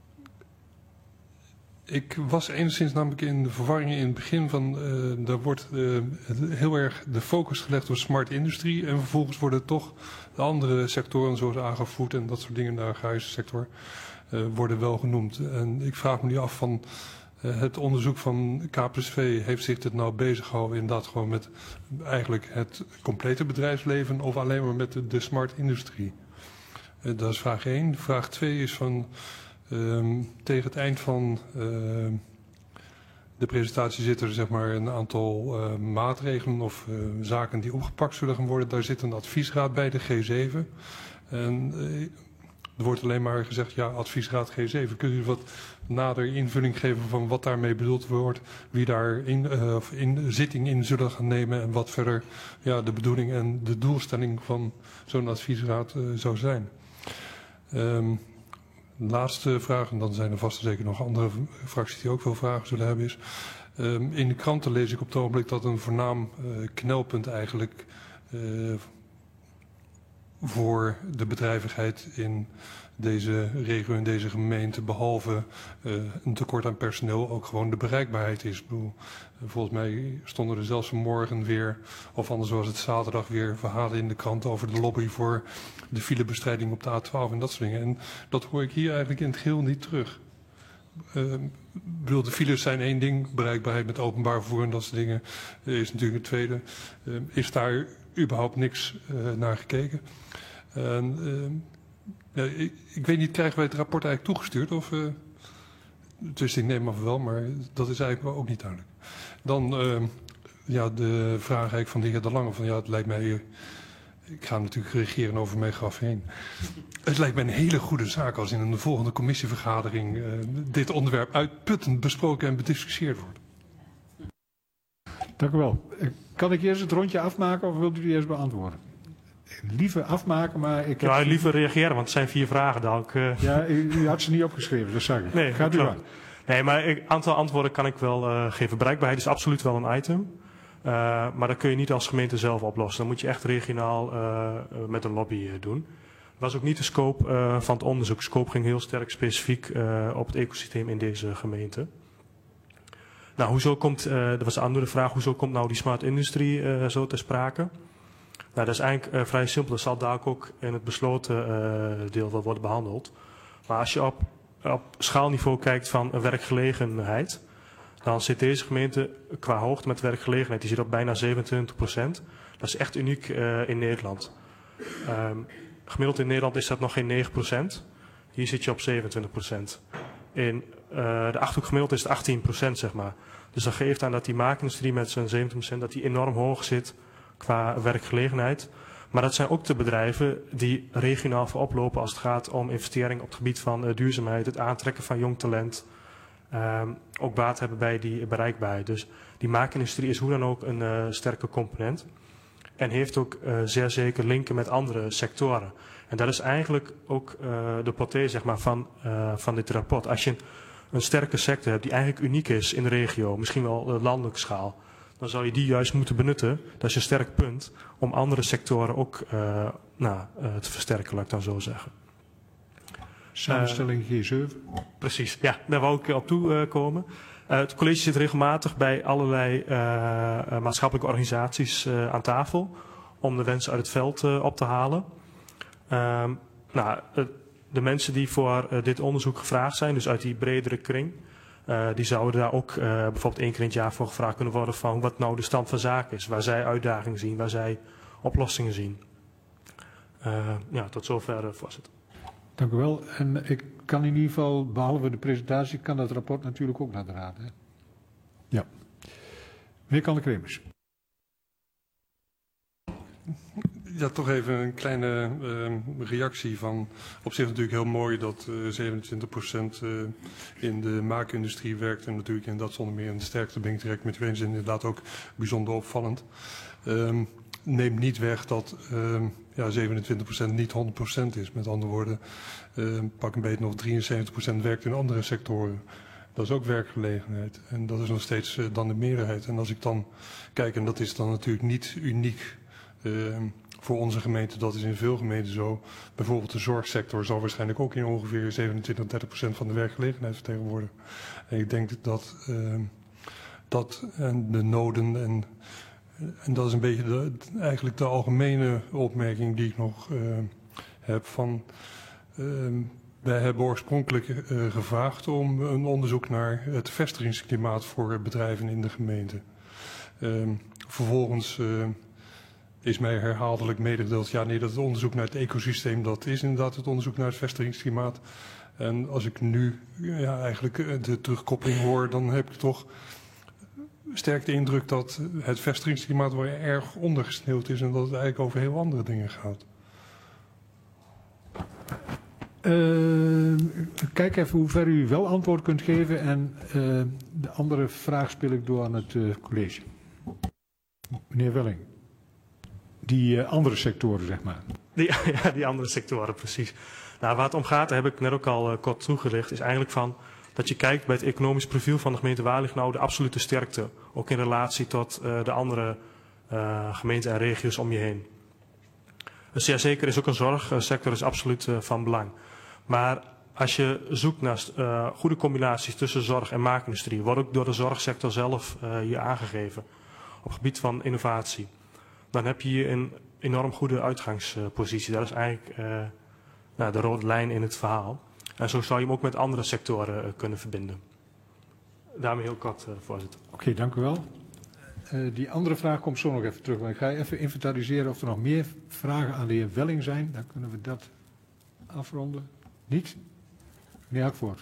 ik was enigszins namelijk in de verwarring in het begin van, uh, daar wordt uh, heel erg de focus gelegd op smart industrie en vervolgens worden toch de andere sectoren zoals agrifood en dat soort dingen, de agrarische sector, uh, worden wel genoemd. En ik vraag me nu af van, Uh, het onderzoek van K plus V, heeft zich dit nou bezig gehouden inderdaad gewoon met eigenlijk het complete bedrijfsleven of alleen maar met de, de smart industrie? Uh, dat is vraag één. Vraag twee is van um, tegen het eind van uh, de presentatie zit er zeg maar een aantal uh, maatregelen of uh, zaken die opgepakt zullen gaan worden. Daar zit een adviesraad bij, de G zeven. En uh, er wordt alleen maar gezegd, ja, adviesraad G zeven. Kunt u wat nader invulling geven van wat daarmee bedoeld wordt, wie daar in, uh, in zitting in zullen gaan nemen en wat verder ja, de bedoeling en de doelstelling van zo'n adviesraad uh, zou zijn. Um, laatste vraag, en dan zijn er vast en zeker nog andere fracties die ook veel vragen zullen hebben, is um, in de kranten lees ik op het ogenblik dat een voornaam uh, knelpunt eigenlijk uh, voor de bedrijvigheid in deze regio, in deze gemeente, behalve uh, een tekort aan personeel, ook gewoon de bereikbaarheid is. Ik bedoel, uh, volgens mij stonden er zelfs vanmorgen weer, of anders was het zaterdag weer, verhalen in de krant over de lobby voor de filebestrijding op de A twaalf en dat soort dingen. En dat hoor ik hier eigenlijk in het geheel niet terug. Uh, bedoel, de files zijn één ding, bereikbaarheid met openbaar vervoer en dat soort dingen uh, is natuurlijk het tweede. Uh, is daar überhaupt niks uh, naar gekeken? En, uh, ja, ik, ik weet niet, krijgen wij het rapport eigenlijk toegestuurd? Of, uh, dus ik neem af wel, maar dat is eigenlijk ook niet duidelijk. Dan uh, ja, de vraag eigenlijk van de heer De Lange. Van, ja, het lijkt mij, ik ga natuurlijk regeren over mijn graf heen. Het lijkt mij een hele goede zaak als in een volgende commissievergadering uh, dit onderwerp uitputtend besproken en bediscussieerd wordt. Dank u wel. Kan ik eerst het rondje afmaken of wilt u die eerst beantwoorden? Liever afmaken, maar ik... Ja, heb... liever reageren, want het zijn vier vragen. Dan ik, uh... Ja, u, u had ze niet opgeschreven, dat zag ik. Nee, gaat u aan. Nee, maar een aantal antwoorden kan ik wel uh, geven. Bereikbaarheid is absoluut wel een item. Uh, maar dat kun je niet als gemeente zelf oplossen. Dan moet je echt regionaal uh, met een lobby uh, doen. Dat was ook niet de scope uh, van het onderzoek. De scope ging heel sterk specifiek uh, op het ecosysteem in deze gemeente. Nou, hoezo komt, uh, dat was de andere vraag, hoezo komt nou die smart industrie uh, zo ter sprake? Nou, dat is eigenlijk uh, vrij simpel. Dat zal daar ook in het besloten uh, deel wel worden behandeld. Maar als je op, op schaalniveau kijkt van uh, werkgelegenheid, dan zit deze gemeente qua hoogte met werkgelegenheid, die zit op bijna zevenentwintig procent. Dat is echt uniek uh, in Nederland. Um, gemiddeld in Nederland is dat nog geen negen procent. Hier zit je op zevenentwintig procent. In uh, de Achterhoek gemiddeld is het achttien procent, zeg maar. Dus dat geeft aan dat die maakindustrie met zijn zeventig procent, dat die enorm hoog zit qua werkgelegenheid. Maar dat zijn ook de bedrijven die regionaal voorop lopen als het gaat om investering op het gebied van uh, duurzaamheid, het aantrekken van jong talent. Um, ook baat hebben bij die bereikbaarheid. Dus die maakindustrie is hoe dan ook een uh, sterke component. En heeft ook uh, zeer zeker linken met andere sectoren. En dat is eigenlijk ook uh, de portée zeg maar, van, uh, van dit rapport. Als je een sterke sector hebt die eigenlijk uniek is in de regio, misschien wel uh, landelijke schaal, dan zou je die juist moeten benutten. Dat is een sterk punt om andere sectoren ook uh, nou, uh, te versterken, laat ik dan zo zeggen. Samenstelling G zeven. Precies, ja, daar wou ik op toe uh, komen. Uh, het college zit regelmatig bij allerlei uh, uh, maatschappelijke organisaties uh, aan tafel om de wensen uit het veld uh, op te halen. Uh, nou, uh, de mensen die voor uh, dit onderzoek gevraagd zijn, dus uit die bredere kring, uh, die zouden daar ook uh, bijvoorbeeld één keer in het jaar voor gevraagd kunnen worden van wat nou de stand van zaken is, waar zij uitdagingen zien, waar zij oplossingen zien. Uh, ja, tot zover, uh, voorzitter. Dank u wel. En ik kan in ieder geval, behalve de presentatie, kan dat rapport natuurlijk ook naar de raad. Hè? Ja. Meneer Kalle-Kremers. Ja, toch even een kleine uh, reactie van, op zich natuurlijk heel mooi dat uh, zevenentwintig procent uh, in de maakindustrie werkt en natuurlijk in dat zonder meer in de sterkte ben ik direct met u eens en inderdaad ook bijzonder opvallend. Um, neemt niet weg dat uh, ja, zevenentwintig procent niet honderd procent is. Met andere woorden, uh, pak een beetje nog drieënzeventig procent werkt in andere sectoren. Dat is ook werkgelegenheid. En dat is nog steeds uh, dan de meerderheid. En als ik dan kijk, en dat is dan natuurlijk niet uniek uh, voor onze gemeente, dat is in veel gemeenten zo. Bijvoorbeeld de zorgsector zal waarschijnlijk ook in ongeveer zevenentwintig, dertig procent van de werkgelegenheid vertegenwoordigen. En ik denk dat, uh, dat en de noden en En dat is een beetje de, eigenlijk de algemene opmerking die ik nog uh, heb van... Uh, wij hebben oorspronkelijk uh, gevraagd om een onderzoek naar het vestigingsklimaat voor bedrijven in de gemeente. Uh, vervolgens uh, is mij herhaaldelijk medegedeeld, ja nee, dat het onderzoek naar het ecosysteem, dat is inderdaad het onderzoek naar het vestigingsklimaat. En als ik nu ja, eigenlijk de terugkoppeling hoor, dan heb ik toch sterk de indruk dat het vestigingsklimaat wel erg ondergesneeuwd is en dat het eigenlijk over heel andere dingen gaat. Uh, kijk even hoe ver u wel antwoord kunt geven en uh, de andere vraag speel ik door aan het uh, college. Meneer Welling, die uh, andere sectoren zeg maar. Die, ja, die andere sectoren, precies. Nou, waar het om gaat, daar heb ik net ook al uh, kort toegelicht, is eigenlijk van dat je kijkt bij het economisch profiel van de gemeente Wageningen de absolute sterkte. Ook in relatie tot uh, de andere uh, gemeenten en regio's om je heen. Dus ja, zeker is ook een zorgsector is absoluut uh, van belang. Maar als je zoekt naar uh, goede combinaties tussen zorg en maakindustrie, wordt ook door de zorgsector zelf uh, hier aangegeven. Op het gebied van innovatie. Dan heb je hier een enorm goede uitgangspositie. Dat is eigenlijk uh, nou, de rode lijn in het verhaal. En zo zou je hem ook met andere sectoren uh, kunnen verbinden. Daarmee heel kort, uh, voorzitter. Oké, okay, dank u wel. Uh, die andere vraag komt zo nog even terug. Maar ik ga even inventariseren of er nog meer vragen aan de heer Welling zijn. Dan kunnen we dat afronden. Niet? Meneer Hakvoort.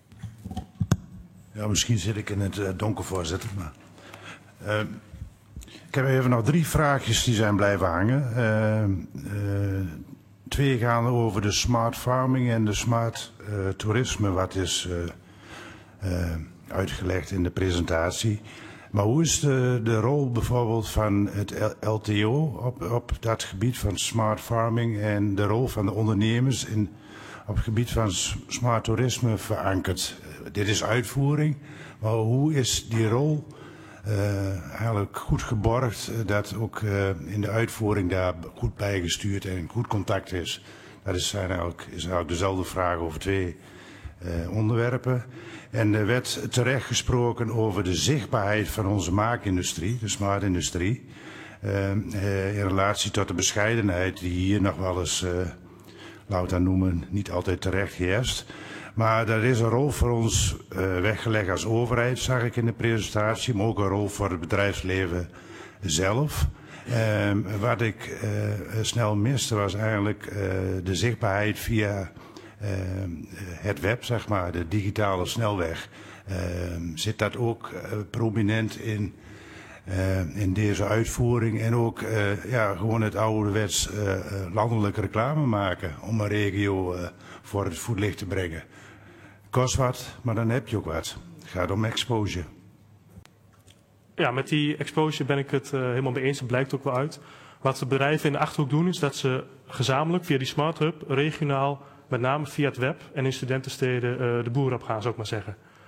Ja, misschien zit ik in het uh, donker, voorzitter. Maar, uh, ik heb even nog drie vraagjes die zijn blijven hangen. Uh, uh, twee gaan over de smart farming en de smart uh, toerisme, wat is uh, uh, uitgelegd in de presentatie. Maar hoe is de, de rol bijvoorbeeld van het L T O op, op dat gebied van smart farming en de rol van de ondernemers in, op het gebied van smart toerisme verankerd? Uh, dit is uitvoering, maar hoe is die rol uh, eigenlijk goed geborgd, uh, dat ook uh, in de uitvoering daar goed bijgestuurd en goed contact is? Dat is eigenlijk, is eigenlijk dezelfde vraag over twee uh, onderwerpen. En er werd terecht gesproken over de zichtbaarheid van onze maakindustrie, de smartindustrie, uh, uh, in relatie tot de bescheidenheid die hier nog wel eens, uh, laat het noemen, niet altijd terecht heerst. Maar er is een rol voor ons uh, weggelegd als overheid, zag ik in de presentatie, maar ook een rol voor het bedrijfsleven zelf. Uh, wat ik uh, snel miste was eigenlijk uh, de zichtbaarheid via Uh, het web, zeg maar, de digitale snelweg. Uh, zit dat ook uh, prominent in, uh, in deze uitvoering en ook uh, ja, gewoon het ouderwets uh, landelijke reclame maken om een regio uh, voor het voetlicht te brengen. Kost wat, maar dan heb je ook wat. Het gaat om exposure. Ja, met die exposure ben ik het uh, helemaal mee eens. Dat blijkt ook wel uit. Wat de bedrijven in de Achterhoek doen is dat ze gezamenlijk via die Smart Hub regionaal met name via het web en in studentensteden uh, de boer op gaan, zou ik maar zeggen.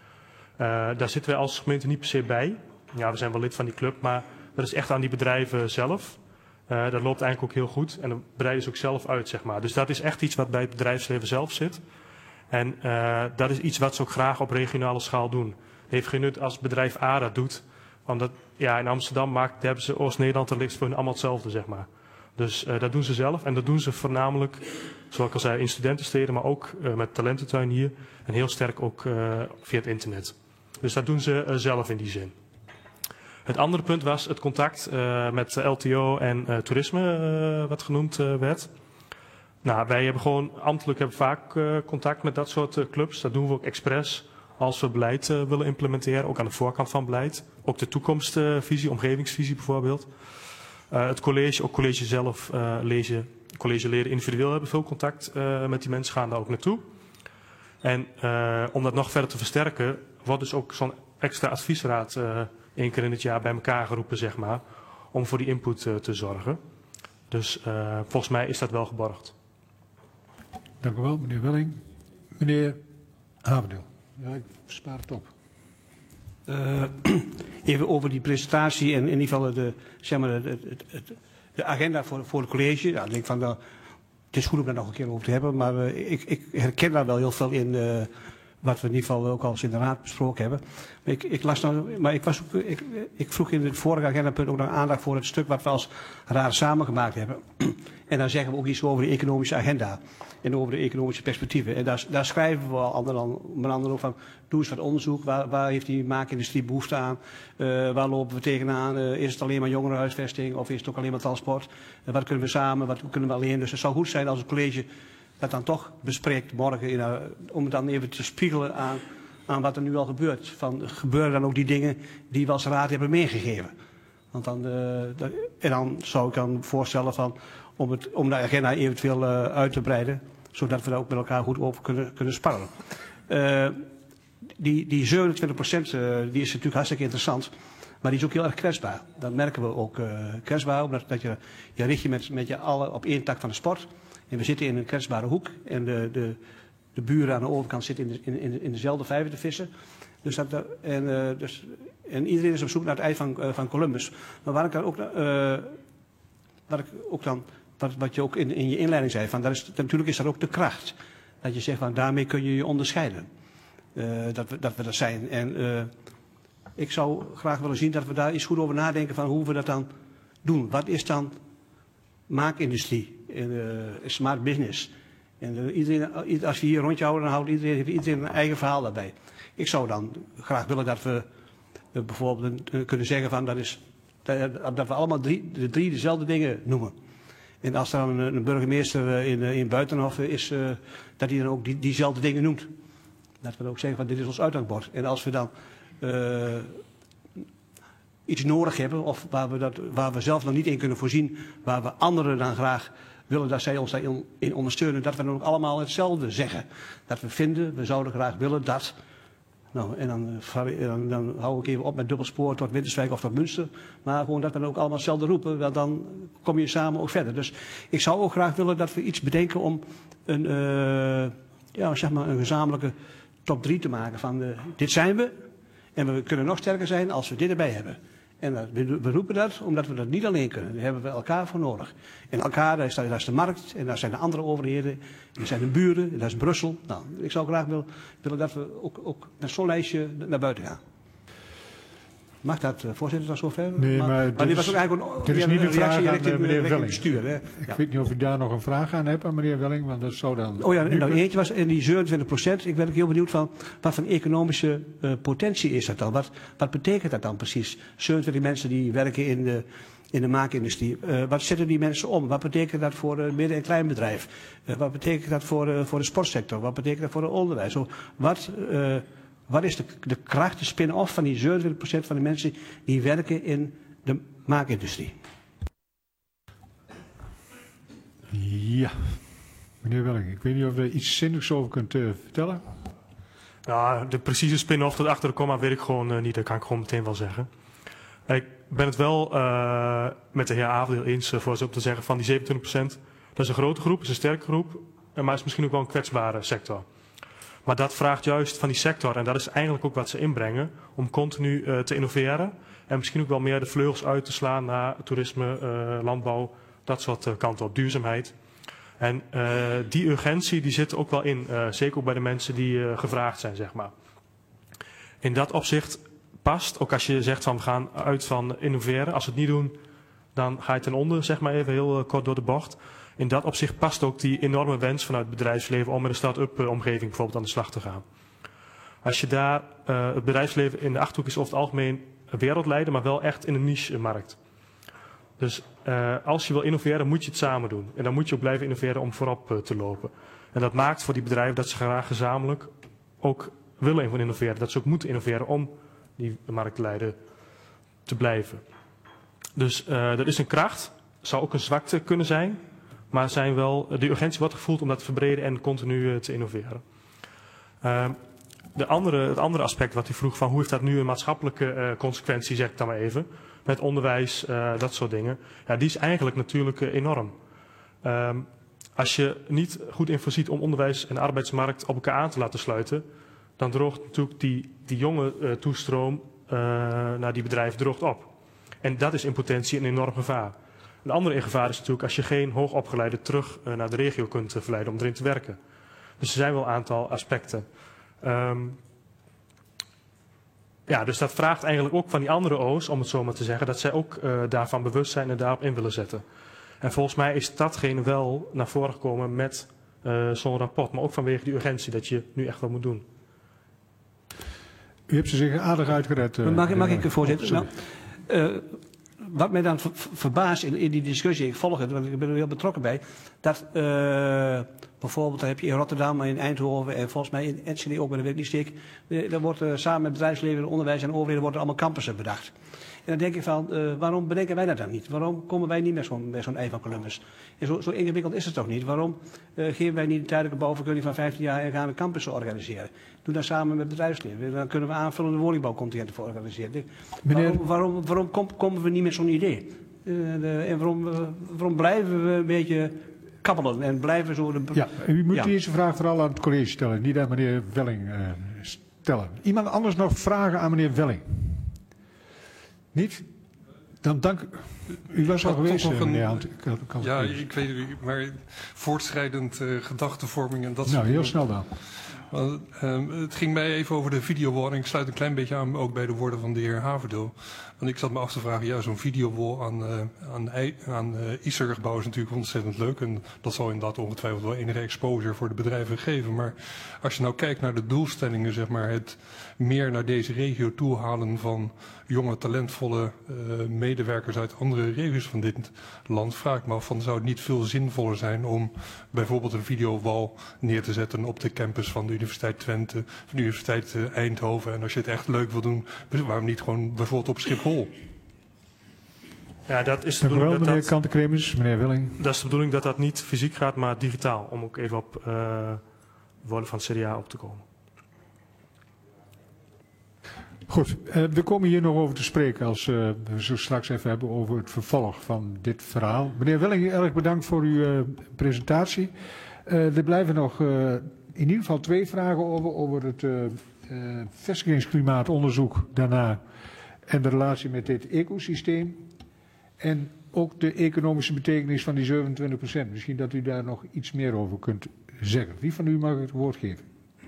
daar zitten wij als gemeente niet per se bij. Ja, we zijn wel lid van die club, maar dat is echt aan die bedrijven zelf. Uh, dat loopt eigenlijk ook heel goed en dat breiden ze ook zelf uit, zeg maar. Dus dat is echt iets wat bij het bedrijfsleven zelf zit. En uh, dat is iets wat ze ook graag op regionale schaal doen. Het heeft geen nut als bedrijf A dat doet. Omdat ja, in Amsterdam maakt, hebben ze Oost-Nederland en ligt voor hun allemaal hetzelfde, zeg maar. Dus uh, dat doen ze zelf. En dat doen ze voornamelijk, zoals ik al zei, in studentensteden, maar ook uh, met Talententuin hier. En heel sterk ook uh, via het internet. Dus dat doen ze uh, zelf in die zin. Het andere punt was het contact uh, met L T O en uh, toerisme, uh, wat genoemd uh, werd. Nou, wij hebben gewoon ambtelijk hebben vaak uh, contact met dat soort uh, clubs. Dat doen we ook expres als we beleid uh, willen implementeren, ook aan de voorkant van beleid. Ook de toekomstvisie, uh, omgevingsvisie bijvoorbeeld. Uh, het college, ook college zelf, uh, lezen, college leren individueel hebben veel contact uh, met die mensen, gaan daar ook naartoe. En uh, om dat nog verder te versterken, wordt dus ook zo'n extra adviesraad uh, één keer in het jaar bij elkaar geroepen, zeg maar, om voor die input uh, te zorgen. Dus uh, volgens mij is dat wel geborgd. Dank u wel, meneer Welling. Meneer Havendeel. Ja, ik spaar het op. Uh, even over die presentatie en in ieder geval de, zeg maar, de, de, de agenda voor, voor het college. Ja, ik denk van, uh, het is goed om daar nog een keer over te hebben, maar uh, ik, ik herken daar wel heel veel in uh, wat we in ieder geval ook al eens in de raad besproken hebben. Maar ik, ik, las nou, maar ik, was ook, ik, ik vroeg in het vorige agendapunt ook nog aandacht voor het stuk wat we als raad samengemaakt hebben. En dan zeggen we ook iets over de economische agenda en over de economische perspectieven. En daar, daar schrijven we al andere, onder andere ook van, doe eens wat onderzoek, waar, waar heeft die maakindustrie behoefte aan, uh, waar lopen we tegenaan, uh, is het alleen maar jongerenhuisvesting of is het ook alleen maar transport, uh, wat kunnen we samen, wat kunnen we alleen. Dus het zou goed zijn als het college dat dan toch bespreekt morgen, in, uh, om het dan even te spiegelen aan, aan wat er nu al gebeurt. Van, gebeuren dan ook die dingen die we als raad hebben meegegeven. Want dan, uh, dat, en dan zou ik dan voorstellen van, om, het, om de agenda eventueel uh, uit te breiden, zodat we daar ook met elkaar goed over kunnen, kunnen sparren. Uh, die, die zevenentwintig procent uh, die is natuurlijk hartstikke interessant, maar die is ook heel erg kwetsbaar. Dat merken we ook uh, kwetsbaar, omdat dat je, je richt je met, met je allen op één tak van de sport. En we zitten in een kwetsbare hoek en de, de, de buren aan de overkant zitten in, de, in, in dezelfde vijver te vissen. Dus dat, en, uh, dus, en iedereen is op zoek naar het ei van, uh, van Columbus. Maar waar ik dan ook, uh, wat ik ook dan, wat, wat je ook in, in je inleiding zei, van, dat is, natuurlijk is dat ook de kracht. Dat je zegt van daarmee kun je je onderscheiden. Uh, dat, we, dat we dat zijn. En uh, ik zou graag willen zien dat we daar eens goed over nadenken van hoe we dat dan doen. Wat is dan maakindustrie? En, uh, smart business. En uh, iedereen, als we hier een rondje houden, dan houdt iedereen, heeft iedereen een eigen verhaal daarbij. Ik zou dan graag willen dat we uh, bijvoorbeeld uh, kunnen zeggen van dat, is, dat, dat we allemaal drie, de drie dezelfde dingen noemen. En als er dan een, een burgemeester uh, in, uh, in Buitenhof is, uh, dat hij dan ook die, diezelfde dingen noemt. Dat we dan ook zeggen van dit is ons uithangbord. En als we dan uh, iets nodig hebben, of waar we, dat, waar we zelf nog niet in kunnen voorzien, waar we anderen dan graag willen dat zij ons daarin in ondersteunen, dat we dan ook allemaal hetzelfde zeggen. Dat we vinden, we zouden graag willen dat. Nou, en dan, dan, dan hou ik even op met dubbelspoor tot Winterswijk of tot Münster. Maar gewoon dat we dan ook allemaal hetzelfde roepen, wel dan kom je samen ook verder. Dus ik zou ook graag willen dat we iets bedenken om een, uh, ja, zeg maar een gezamenlijke top drie te maken van uh, dit zijn we. En we kunnen nog sterker zijn als we dit erbij hebben. En uh, we, we roepen dat omdat we dat niet alleen kunnen. Daar hebben we elkaar voor nodig. En elkaar, daar is, daar is de markt en daar zijn de andere overheden. Er zijn de buren, en daar is Brussel. Nou, ik zou graag willen, willen dat we ook, ook met zo'n lijstje naar buiten gaan. Mag dat, uh, voorzitter, dan zover? Nee, maar, maar dit, dit was ook eigenlijk een, dit is niet een vraag aan uh, meneer Welling. Bestuur, hè? Ik ja. weet niet of u daar nog een vraag aan hebt aan meneer Welling, want dat zou dan... Oh ja, nou, eentje was in die zevenentwintig procent. Ik ben ook heel benieuwd van wat voor economische uh, potentie is dat dan? Wat, wat betekent dat dan precies? zevenentwintig mensen die werken in de, in de maakindustrie. Uh, wat zetten die mensen om? Wat betekent dat voor een midden- en kleinbedrijf? Uh, wat betekent dat voor, uh, voor de sportsector? Wat betekent dat voor het onderwijs? Zo, wat... Uh, Wat is de, de kracht, de spin-off van die zevenentwintig procent van de mensen die werken in de maakindustrie? Ja, meneer Welling, ik weet niet of u er iets zinnigs over kunt uh, vertellen. Ja, de precieze spin-off tot achter de komma weet ik gewoon uh, niet, dat kan ik gewoon meteen wel zeggen. Ik ben het wel uh, met de heer Avendeel eens, uh, voor zo op te zeggen, van die zevenentwintig procent. Dat is een grote groep, is een sterke groep, maar is misschien ook wel een kwetsbare sector. Maar dat vraagt juist van die sector, en dat is eigenlijk ook wat ze inbrengen, om continu uh, te innoveren. En misschien ook wel meer de vleugels uit te slaan naar toerisme, uh, landbouw, dat soort uh, kanten op, duurzaamheid. En uh, die urgentie die zit ook wel in, uh, zeker ook bij de mensen die uh, gevraagd zijn, zeg maar. In dat opzicht past, ook als je zegt van we gaan uit van innoveren, als we het niet doen, dan ga je ten onder, zeg maar even heel uh, kort door de bocht. In dat opzicht past ook die enorme wens vanuit het bedrijfsleven om met een start-up uh, omgeving bijvoorbeeld aan de slag te gaan. Als je daar, uh, het bedrijfsleven in de Achterhoek is over het algemeen een wereldleider, maar wel echt in een niche-markt. Dus uh, als je wil innoveren, moet je het samen doen. En dan moet je ook blijven innoveren om voorop uh, te lopen. En dat maakt voor die bedrijven dat ze graag gezamenlijk ook willen innoveren. Dat ze ook moeten innoveren om die marktleider te blijven. Dus uh, dat is een kracht, zou ook een zwakte kunnen zijn. Maar zijn wel, de urgentie wordt gevoeld om dat te verbreden en continu uh, te innoveren. Uh, de andere, het andere aspect wat u vroeg van hoe heeft dat nu een maatschappelijke uh, consequentie, zeg ik dan maar even. Met onderwijs, uh, dat soort dingen. Ja, die is eigenlijk natuurlijk uh, enorm. Um, als je niet goed in voorziet om onderwijs en arbeidsmarkt op elkaar aan te laten sluiten, dan droogt natuurlijk die, die jonge uh, toestroom uh, naar die bedrijven droogt op. En dat is in potentie een enorm gevaar. Een andere gevaar is natuurlijk als je geen hoogopgeleide terug uh, naar de regio kunt uh, verleiden om erin te werken. Dus er zijn wel een aantal aspecten. Um, ja, dus dat vraagt eigenlijk ook van die andere O's, om het zo maar te zeggen, dat zij ook uh, daarvan bewust zijn en daarop in willen zetten. En volgens mij is datgene wel naar voren gekomen met uh, zo'n rapport, maar ook vanwege die urgentie dat je nu echt wat moet doen. U hebt ze zich aardig uitgered. Uh, mag, mag ik, voorzitter? Nou, uh, wat mij dan ver, verbaast in, in die discussie, ik volg het, want ik ben er heel betrokken bij, dat uh, bijvoorbeeld, dan heb je in Rotterdam, in Eindhoven en volgens mij in Enschede ook, maar dat weet ik niet zeker, daar wordt uh, samen met bedrijfsleven, onderwijs en overheden worden allemaal campussen bedacht. En dan denk ik van, uh, waarom bedenken wij dat dan niet? Waarom komen wij niet met zo'n met zo'n ei van Columbus? En zo, zo ingewikkeld is het toch niet? Waarom uh, geven wij niet een tijdelijke bouwvergunning van vijftien jaar en gaan we campussen organiseren? Doe dat samen met bedrijfsleven. Dan kunnen we aanvullende woningbouwcontingenten voor organiseren. Meneer... Waarom, waarom, waarom kom, komen we niet met zo'n idee? Uh, de, en waarom, uh, waarom blijven we een beetje kabbelen en blijven zo... De... Ja, u moet ja. deze vraag vooral aan het college stellen, niet aan meneer Welling uh, stellen. Iemand anders nog vragen aan meneer Welling? Niet? Dan dank u. U was al geweest, een, meneer Hand. Ja, ik weet het, maar voortschrijdend uh, gedachtenvorming en dat soort Nou, heel dingen. snel dan. Want, um, het ging mij even over de videowall en ik sluit een klein beetje aan ook bij de woorden van de heer Haverdeel. Want ik zat me af te vragen, ja, zo'n videowall aan, uh, aan, aan uh, e-circuitbouw is natuurlijk ontzettend leuk. En dat zal inderdaad ongetwijfeld wel enige exposure voor de bedrijven geven. Maar als je nou kijkt naar de doelstellingen, zeg maar, het meer naar deze regio toe halen van jonge, talentvolle uh, medewerkers uit andere regio's van dit land, vraag ik me af van, zou het niet veel zinvoller zijn om bijvoorbeeld een videowall neer te zetten op de campus van de Universiteit Twente, van de Universiteit uh, Eindhoven. En als je het echt leuk wil doen, waarom niet gewoon bijvoorbeeld op Schiphol? Ja, dat is de Dank u wel, bedoeling meneer dat, Kantekremers, meneer Welling. dat is de bedoeling dat dat niet fysiek gaat, maar digitaal. Om ook even op uh, woorden van het C D A op te komen. Goed, uh, we komen hier nog over te spreken als uh, we zo straks even hebben over het vervolg van dit verhaal. Meneer Welling, erg bedankt voor uw uh, presentatie. Uh, er blijven nog uh, in ieder geval twee vragen over, over het uh, uh, vestigingsklimaatonderzoek daarna en de relatie met dit ecosysteem. En ook de economische betekenis van die zevenentwintig procent. Misschien dat u daar nog iets meer over kunt zeggen. Wie van u mag het woord geven?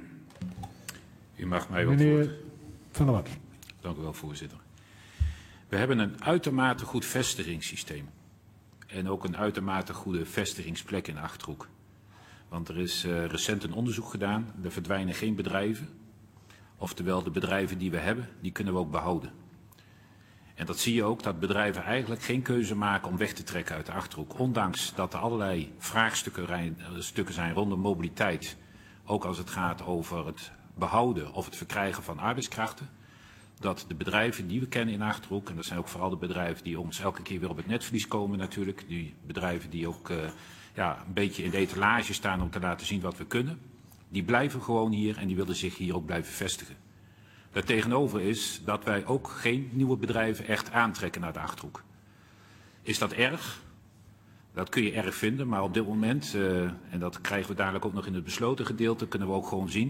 U mag mij wat Meneer woord. Van der Wat. Dank u wel, voorzitter. We hebben een uitermate goed vestigingssysteem. En ook een uitermate goede vestigingsplek in de Achterhoek. Want er is uh, recent een onderzoek gedaan. Er verdwijnen geen bedrijven. Oftewel, de bedrijven die we hebben, die kunnen we ook behouden. En dat zie je ook, dat bedrijven eigenlijk geen keuze maken om weg te trekken uit de Achterhoek. Ondanks dat er allerlei vraagstukken stukken zijn rondom mobiliteit. Ook als het gaat over het behouden of het verkrijgen van arbeidskrachten. Dat de bedrijven die we kennen in de Achterhoek, en dat zijn ook vooral de bedrijven die ons elke keer weer op het netvlies komen natuurlijk. Die bedrijven die ook uh, ja, een beetje in de etalage staan om te laten zien wat we kunnen. Die blijven gewoon hier en die willen zich hier ook blijven vestigen. Daartegenover is dat wij ook geen nieuwe bedrijven echt aantrekken naar de Achterhoek. Is dat erg? Dat kun je erg vinden, maar op dit moment, uh, en dat krijgen we dadelijk ook nog in het besloten gedeelte, kunnen we ook gewoon zien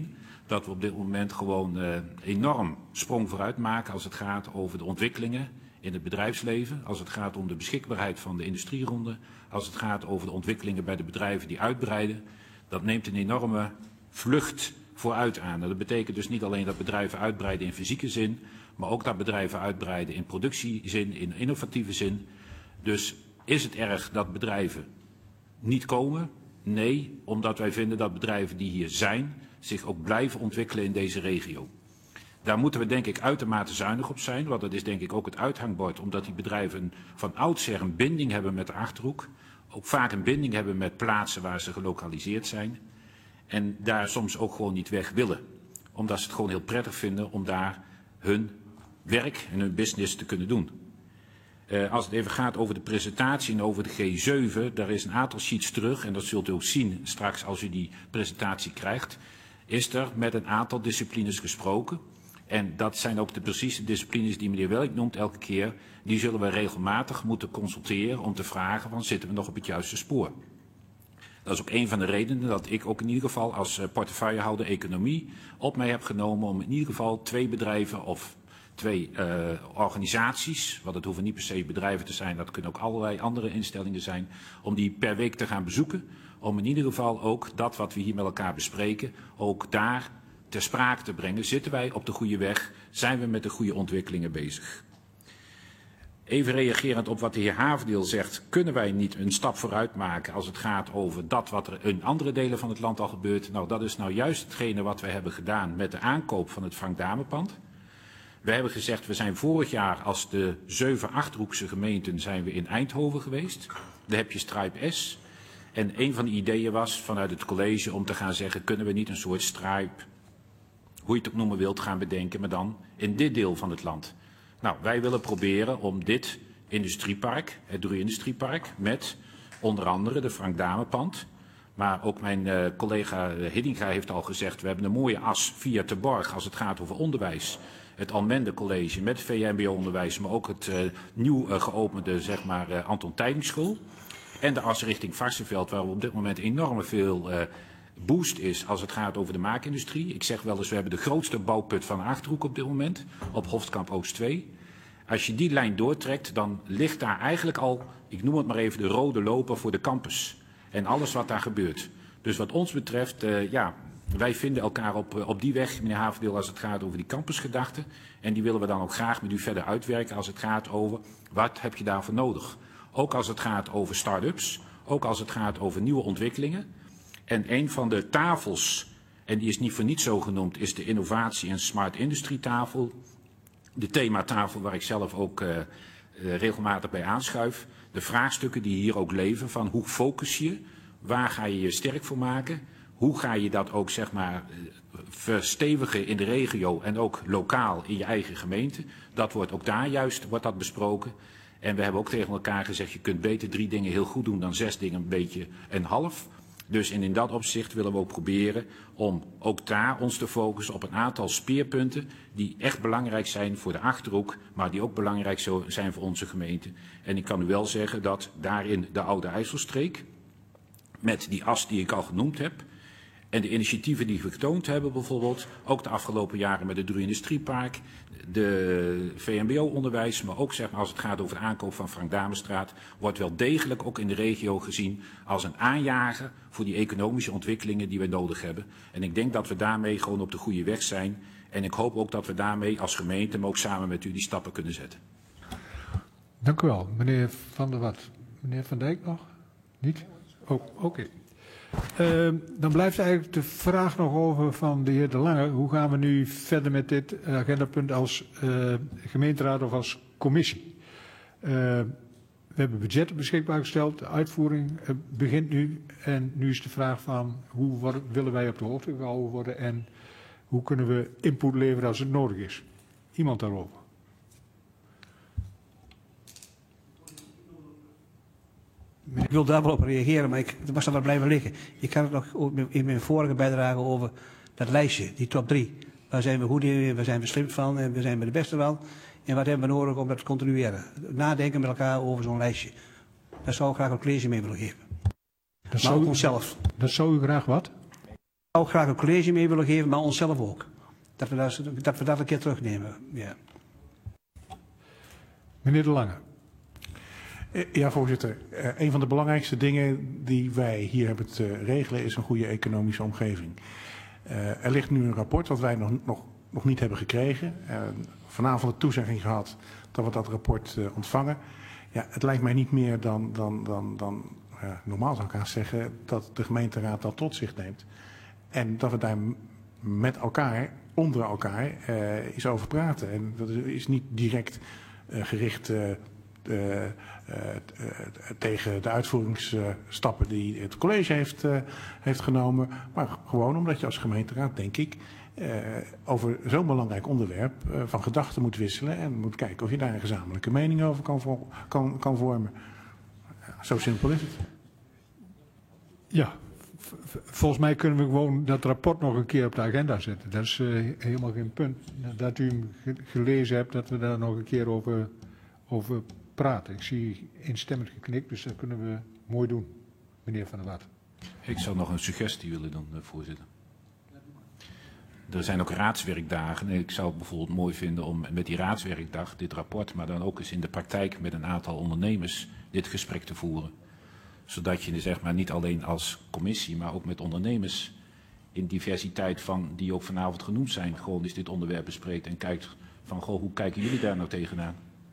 dat we op dit moment gewoon uh, enorm sprong vooruit maken als het gaat over de ontwikkelingen in het bedrijfsleven, als het gaat om de beschikbaarheid van de industrieronde, als het gaat over de ontwikkelingen bij de bedrijven die uitbreiden. Dat neemt een enorme vlucht vooruit aan. Dat betekent dus niet alleen dat bedrijven uitbreiden in fysieke zin, maar ook dat bedrijven uitbreiden in productiezin, in innovatieve zin. Dus is het erg dat bedrijven niet komen? Nee, omdat wij vinden dat bedrijven die hier zijn zich ook blijven ontwikkelen in deze regio. Daar moeten we denk ik uitermate zuinig op zijn, want dat is denk ik ook het uithangbord, omdat die bedrijven van oudsher een binding hebben met de Achterhoek, ook vaak een binding hebben met plaatsen waar ze gelokaliseerd zijn en daar soms ook gewoon niet weg willen, omdat ze het gewoon heel prettig vinden om daar hun werk en hun business te kunnen doen. Uh, als het even gaat over de presentatie en over de G zeven, daar is een aantal sheets terug en dat zult u ook zien straks als u die presentatie krijgt, is er met een aantal disciplines gesproken. En dat zijn ook de precieze disciplines die meneer Welk noemt elke keer. Die zullen we regelmatig moeten consulteren om te vragen van zitten we nog op het juiste spoor. Dat is ook een van de redenen dat ik ook in ieder geval als portefeuillehouder economie op mij heb genomen om in ieder geval twee bedrijven of twee uh, organisaties, want het hoeven niet per se bedrijven te zijn, dat kunnen ook allerlei andere instellingen zijn, om die per week te gaan bezoeken. Om in ieder geval ook dat wat we hier met elkaar bespreken, ook daar ter sprake te brengen. Zitten wij op de goede weg? Zijn we met de goede ontwikkelingen bezig? Even reagerend op wat de heer Haverdeel zegt, kunnen wij niet een stap vooruit maken als het gaat over dat wat er in andere delen van het land al gebeurt? Nou, dat is nou juist hetgene wat we hebben gedaan met de aankoop van het Frank Damenpand. We hebben gezegd, we zijn vorig jaar als de zeven Achterhoekse gemeenten zijn we in Eindhoven geweest. Daar heb je Stripe S. En een van de ideeën was vanuit het college om te gaan zeggen, kunnen we niet een soort Stripe, hoe je het ook noemen wilt, gaan bedenken, maar dan in dit deel van het land. Nou, wij willen proberen om dit industriepark, het Droei-industriepark, met onder andere de Frank Damenpand, maar ook mijn uh, collega Hiddinga heeft al gezegd, we hebben een mooie as via Terborg als het gaat over onderwijs. Het Almende College met V M B O-onderwijs, maar ook het uh, nieuw uh, geopende zeg maar, uh, Anton Tijdingschool. En de as richting Varsseveld, waar op dit moment enorm veel uh, boost is als het gaat over de maakindustrie. Ik zeg wel eens, we hebben de grootste bouwput van de Achterhoek op dit moment, op Hofkamp Oost twee. Als je die lijn doortrekt, dan ligt daar eigenlijk al, ik noem het maar even, de rode loper voor de campus. En alles wat daar gebeurt. Dus wat ons betreft, uh, ja, wij vinden elkaar op, uh, op die weg, meneer Haverdeel, als het gaat over die campusgedachte. En die willen we dan ook graag met u verder uitwerken als het gaat over, wat heb je daarvoor nodig? Ook als het gaat over start-ups, ook als het gaat over nieuwe ontwikkelingen. En een van de tafels, en die is niet voor niets zo genoemd, is de innovatie- en smart industrie tafel. De thematafel waar ik zelf ook uh, uh, regelmatig bij aanschuif. De vraagstukken die hier ook leven van hoe focus je, waar ga je je sterk voor maken, hoe ga je dat ook zeg maar verstevigen in de regio en ook lokaal in je eigen gemeente. Dat wordt ook daar juist wordt dat besproken. En we hebben ook tegen elkaar gezegd, je kunt beter drie dingen heel goed doen dan zes dingen een beetje en half. Dus en in dat opzicht willen we ook proberen om ook daar ons te focussen op een aantal speerpunten die echt belangrijk zijn voor de Achterhoek, maar die ook belangrijk zijn voor onze gemeente. En ik kan u wel zeggen dat daarin de Oude IJsselstreek, met die as die ik al genoemd heb, en de initiatieven die we getoond hebben bijvoorbeeld, ook de afgelopen jaren met het Droei-industriepark, de V M B O-onderwijs, maar ook zeg maar, als het gaat over de aankoop van Frank Damenstraat, wordt wel degelijk ook in de regio gezien als een aanjager voor die economische ontwikkelingen die we nodig hebben. En ik denk dat we daarmee gewoon op de goede weg zijn. En ik hoop ook dat we daarmee als gemeente, maar ook samen met u, die stappen kunnen zetten. Dank u wel. Meneer Van der Wart. Meneer Van Dijk nog? Niet? Oh, oké. Okay. Uh, dan blijft eigenlijk de vraag nog over van de heer De Lange. Hoe gaan we nu verder met dit agendapunt als uh, gemeenteraad of als commissie? Uh, we hebben budgetten beschikbaar gesteld. De uitvoering uh, begint nu. En nu is de vraag van hoe worden, willen wij op de hoogte gehouden worden en hoe kunnen we input leveren als het nodig is? Iemand daarover? Ik wil daar wel op reageren, maar ik was daar wel blijven liggen. Ik had het nog in mijn vorige bijdrage over dat lijstje, die top drie. Waar zijn we goed in, waar zijn we slim van en waar zijn we de beste van? En wat hebben we nodig om dat te continueren? Nadenken met elkaar over zo'n lijstje. Daar zou ik graag een college mee willen geven. Dat maar zou ook u, onszelf. Dat zou u graag wat? ook graag een college mee willen geven, maar onszelf ook. Dat we dat, dat, we dat een keer terugnemen. Ja. Meneer De Lange. Ja, voorzitter. Uh, een van de belangrijkste dingen die wij hier hebben te regelen is een goede economische omgeving. Uh, er ligt nu een rapport wat wij nog, nog, nog niet hebben gekregen. Uh, vanavond de toezegging gehad dat we dat rapport uh, ontvangen. Ja, het lijkt mij niet meer dan, dan, dan, dan uh, normaal zou ik haast zeggen, dat de gemeenteraad dat tot zich neemt. En dat we daar met elkaar, onder elkaar, uh, eens over praten. En dat is niet direct uh, gericht uh, uh, uh, uh, tegen de uitvoeringsstappen die het college heeft, uh, heeft genomen. Maar gewoon omdat je als gemeenteraad, denk ik, uh, over zo'n belangrijk onderwerp uh, van gedachten moet wisselen. En moet kijken of je daar een gezamenlijke mening over kan, vo kan, kan vormen. Uh, zo simpel is het. Ja. Volgens mij kunnen we gewoon dat rapport nog een keer op de agenda zetten. Dat is uh, helemaal geen punt. Dat u hem ge gelezen hebt, dat we daar nog een keer over, over praten. Ik zie instemmend geknikt, dus dat kunnen we mooi doen, meneer Van der Wart. Ik zou nog een suggestie willen doen, uh, voorzitter. Er zijn ook raadswerkdagen. Ik zou het bijvoorbeeld mooi vinden om met die raadswerkdag dit rapport, maar dan ook eens in de praktijk met een aantal ondernemers dit gesprek te voeren. Zodat je zeg maar, niet alleen als commissie, maar ook met ondernemers in diversiteit van die ook vanavond genoemd zijn, gewoon eens dit onderwerp bespreekt en kijkt van, goh, hoe kijken jullie daar nou tegenaan?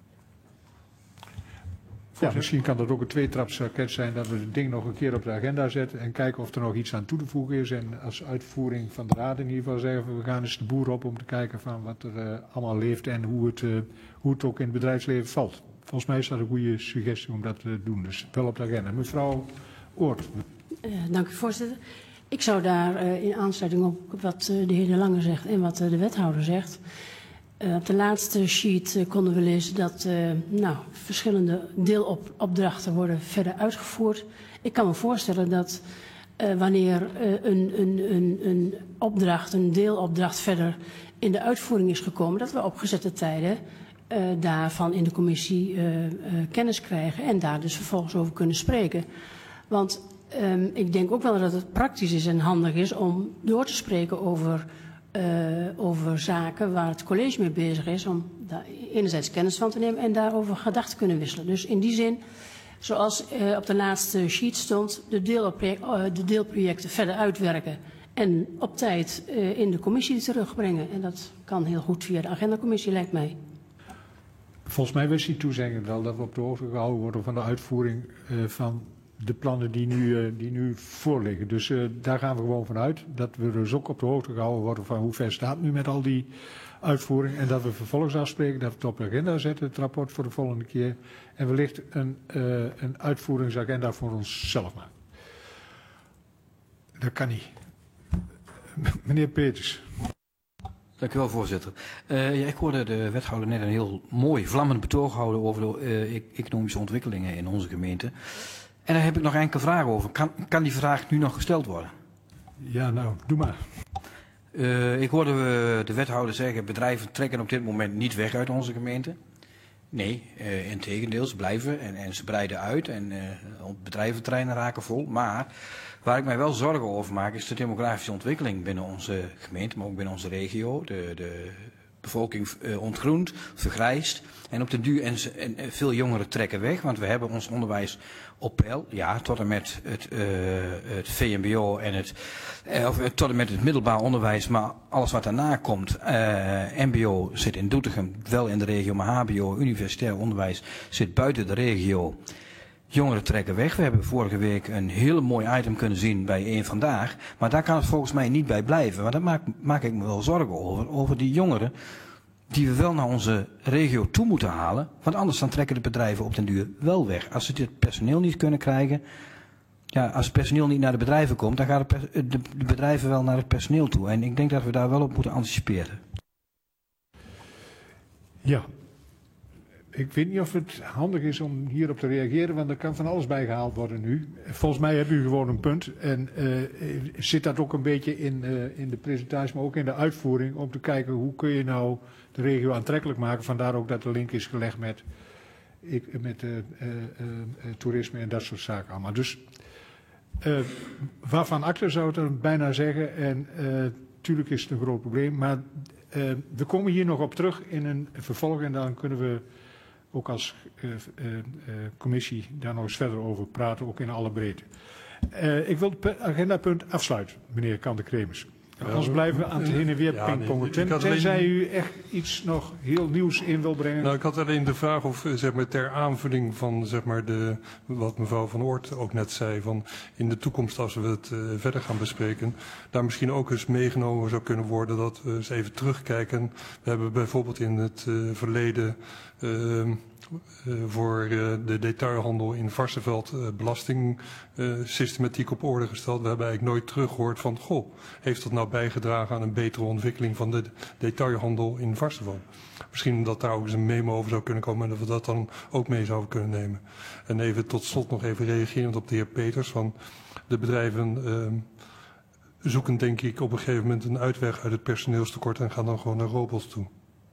Ja, misschien kan dat ook een tweetrapsraket zijn dat we het ding nog een keer op de agenda zetten en kijken of er nog iets aan toe te voegen is. En als uitvoering van de raad in ieder geval zeggen we gaan eens de boer op om te kijken van wat er uh, allemaal leeft en hoe het, uh, hoe het ook in het bedrijfsleven valt. Volgens mij is dat een goede suggestie om dat te doen. Dus wel op de agenda. Mevrouw Oort. Uh, dank u, voorzitter. Ik zou daar uh, in aansluiting op wat uh, de heer De Lange zegt en wat uh, de wethouder zegt. Uh, op de laatste sheet uh, konden we lezen dat uh, nou, verschillende deelopdrachten worden verder uitgevoerd. Ik kan me voorstellen dat uh, wanneer uh, een, een, een, een opdracht, een deelopdracht verder in de uitvoering is gekomen, dat we op gezette tijden Uh, daarvan in de commissie uh, uh, kennis krijgen en daar dus vervolgens over kunnen spreken. Want um, ik denk ook wel dat het praktisch is en handig is om door te spreken over, uh, over zaken waar het college mee bezig is, om daar enerzijds kennis van te nemen en daarover gedachten te kunnen wisselen. Dus in die zin, zoals uh, op de laatste sheet stond, de, deelproject, uh, de deelprojecten verder uitwerken en op tijd uh, in de commissie terugbrengen. En dat kan heel goed via de agendacommissie, lijkt mij. Volgens mij wist die toezegging wel dat we op de hoogte gehouden worden van de uitvoering uh, van de plannen die nu, uh, die nu voorliggen. Dus uh, daar gaan we gewoon vanuit. Dat we dus ook op de hoogte gehouden worden van hoe ver staat het nu met al die uitvoering. En dat we vervolgens afspreken dat we het op de agenda zetten, het rapport voor de volgende keer. En wellicht een, uh, een uitvoeringsagenda voor onszelf maken. Dat kan niet. Meneer Peters. Dank u wel, voorzitter. Uh, ja, ik hoorde de wethouder net een heel mooi, vlammend betoog houden over de uh, economische ontwikkelingen in onze gemeente. En daar heb ik nog enkele vragen over. Kan, kan die vraag nu nog gesteld worden? Ja, nou, doe maar. Uh, ik hoorde uh, de wethouder zeggen, bedrijven trekken op dit moment niet weg uit onze gemeente. Nee, uh, integendeel, ze blijven en, en ze breiden uit en uh, bedrijventerreinen raken vol. Maar waar ik mij wel zorgen over maak is de demografische ontwikkeling binnen onze gemeente, maar ook binnen onze regio. De, de bevolking uh, ontgroent, vergrijst en op de duur en, en veel jongeren trekken weg. Want we hebben ons onderwijs op peil, ja, tot en met het, uh, het V M B O en het, uh, of tot en met het middelbaar onderwijs, maar alles wat daarna komt. Uh, M B O zit in Doetinchem, wel in de regio, maar H B O, universitair onderwijs, zit buiten de regio. Jongeren trekken weg. We hebben vorige week een heel mooi item kunnen zien bij Eén Vandaag. Maar daar kan het volgens mij niet bij blijven. Want daar maak, maak ik me wel zorgen over. Over die jongeren die we wel naar onze regio toe moeten halen. Want anders dan trekken de bedrijven op den duur wel weg. Als ze dit personeel niet kunnen krijgen. Ja, als het personeel niet naar de bedrijven komt, dan gaan de, de, de bedrijven wel naar het personeel toe. En ik denk dat we daar wel op moeten anticiperen. Ja. Ik weet niet of het handig is om hierop te reageren, want er kan van alles bijgehaald worden nu. Volgens mij hebt u gewoon een punt. En uh, zit dat ook een beetje in, uh, in de presentatie, maar ook in de uitvoering, om te kijken hoe kun je nou de regio aantrekkelijk maken. Vandaar ook dat de link is gelegd met, ik, met uh, uh, uh, toerisme en dat soort zaken allemaal. Dus Uh, waarvan acte zou ik dan bijna zeggen. En natuurlijk uh, is het een groot probleem. Maar uh, we komen hier nog op terug in een vervolg. En dan kunnen we ook als uh, uh, uh, commissie daar nog eens verder over praten. Ook in alle breedte. Uh, ik wil het agendapunt afsluiten, meneer Kante-Kremers. Ja, anders blijven we aan het heen en weer ja, pingpongen. Ten, tenzij alleen... u echt iets nog heel nieuws in wil brengen. Nou, ik had alleen de vraag of zeg maar, ter aanvulling van zeg maar, de, wat mevrouw Van Oort ook net zei. Van in de toekomst, als we het uh, verder gaan bespreken, daar misschien ook eens meegenomen zou kunnen worden. Dat we eens even terugkijken. We hebben bijvoorbeeld in het uh, verleden uh, Uh, voor uh, de detailhandel in Varsseveld uh, belastingsystematiek uh, op orde gesteld. We hebben eigenlijk nooit teruggehoord van, goh, heeft dat nou bijgedragen aan een betere ontwikkeling van de detailhandel in Varsseveld? Misschien dat daar ook eens een memo over zou kunnen komen en dat we dat dan ook mee zouden kunnen nemen. En even tot slot nog even reagerend op de heer Peters. Van de bedrijven uh, zoeken denk ik op een gegeven moment een uitweg uit het personeelstekort en gaan dan gewoon naar robots toe.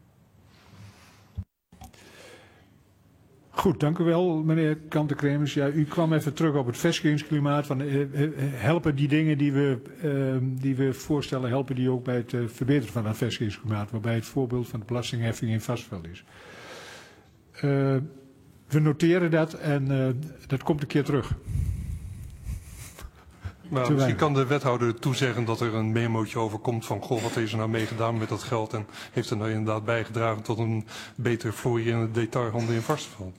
Goed, dank u wel, meneer Kante-Kremers. Ja, u kwam even terug op het vestigingsklimaat. Van, uh, uh, helpen die dingen die we, uh, die we voorstellen, helpen die ook bij het uh, verbeteren van het vestigingsklimaat, waarbij het voorbeeld van de belastingheffing in Varsseveld is. Uh, we noteren dat en uh, dat komt een keer terug. Maar misschien kan de wethouder toezeggen dat er een memootje over komt van, goh, wat is er nou mee gedaan met dat geld en heeft er nou inderdaad bijgedragen tot een betere florerende detailhandel in Varsseveld?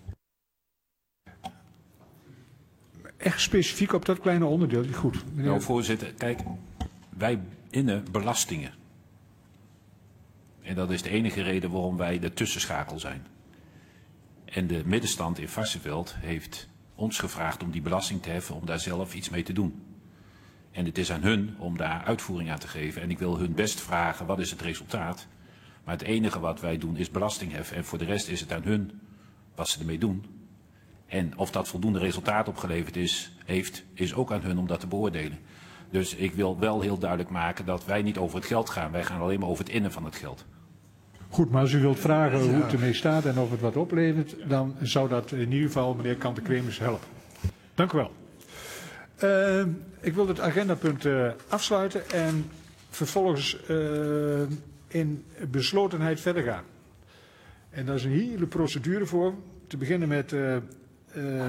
Echt specifiek op dat kleine onderdeel, goed. Meneer... Nou, voorzitter, kijk, wij innen belastingen. En dat is de enige reden waarom wij de tussenschakel zijn. En de middenstand in Varsseveld heeft ons gevraagd om die belasting te heffen, om daar zelf iets mee te doen. En het is aan hun om daar uitvoering aan te geven. En ik wil hun best vragen, wat is het resultaat? Maar het enige wat wij doen is belasting heffen. En voor de rest is het aan hun wat ze ermee doen. En of dat voldoende resultaat opgeleverd is, heeft, is ook aan hun om dat te beoordelen. Dus ik wil wel heel duidelijk maken dat wij niet over het geld gaan. Wij gaan alleen maar over het innen van het geld. Goed, maar als u wilt vragen hoe het ermee staat en of het wat oplevert, dan zou dat in ieder geval meneer Kante-Kremers helpen. Dank u wel. Uh, ik wil het agendapunt uh, afsluiten en vervolgens uh, in beslotenheid verder gaan. En daar is een hele procedure voor. Te beginnen met... Uh, uh,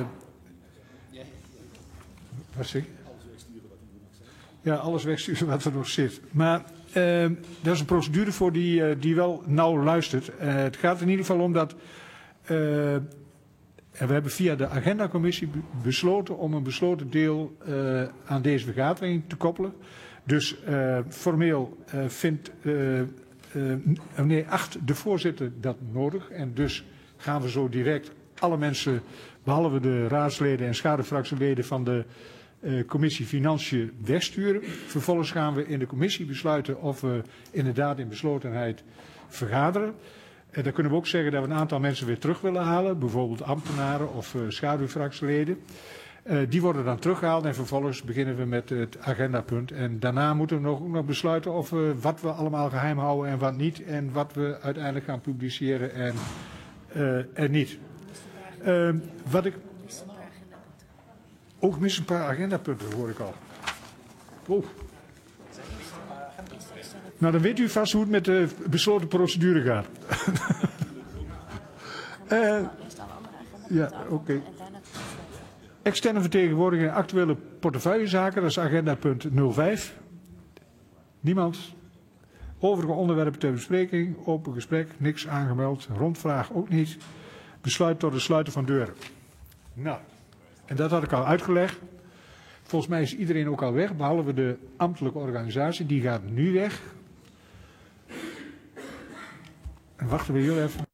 wat zeg ik? Ja, alles wegsturen wat er nog zit. Maar uh, daar is een procedure voor die, uh, die wel nauw luistert. Uh, het gaat in ieder geval om dat... Uh, En we hebben via de agendacommissie besloten om een besloten deel uh, aan deze vergadering te koppelen. Dus uh, formeel uh, vindt, uh, uh, nee, acht de voorzitter dat nodig. En dus gaan we zo direct alle mensen, behalve de raadsleden en schaduwfractieleden van de uh, commissie Financiën wegsturen. Vervolgens gaan we in de commissie besluiten of we inderdaad in beslotenheid vergaderen. En dan kunnen we ook zeggen dat we een aantal mensen weer terug willen halen. Bijvoorbeeld ambtenaren of uh, schaduwfractieleden. Uh, die worden dan teruggehaald en vervolgens beginnen we met het agendapunt. En daarna moeten we nog, ook nog besluiten of we, wat we allemaal geheim houden en wat niet. En wat we uiteindelijk gaan publiceren en, uh, en niet. Uh, wat ik... Ook mis een paar agendapunten, hoor ik al. Oh. Nou, dan weet u vast hoe het met de besloten procedure gaat. uh, ja, oké. Okay. Externe vertegenwoordiging en actuele portefeuillezaken, dat is agendapunt nul vijf. Niemand? Overige onderwerpen ter bespreking, open gesprek, niks aangemeld, rondvraag ook niet. Besluit tot het sluiten van deuren. Nou, en dat had ik al uitgelegd. Volgens mij is iedereen ook al weg, behalve de ambtelijke organisatie, die gaat nu weg. En wachten we heel even.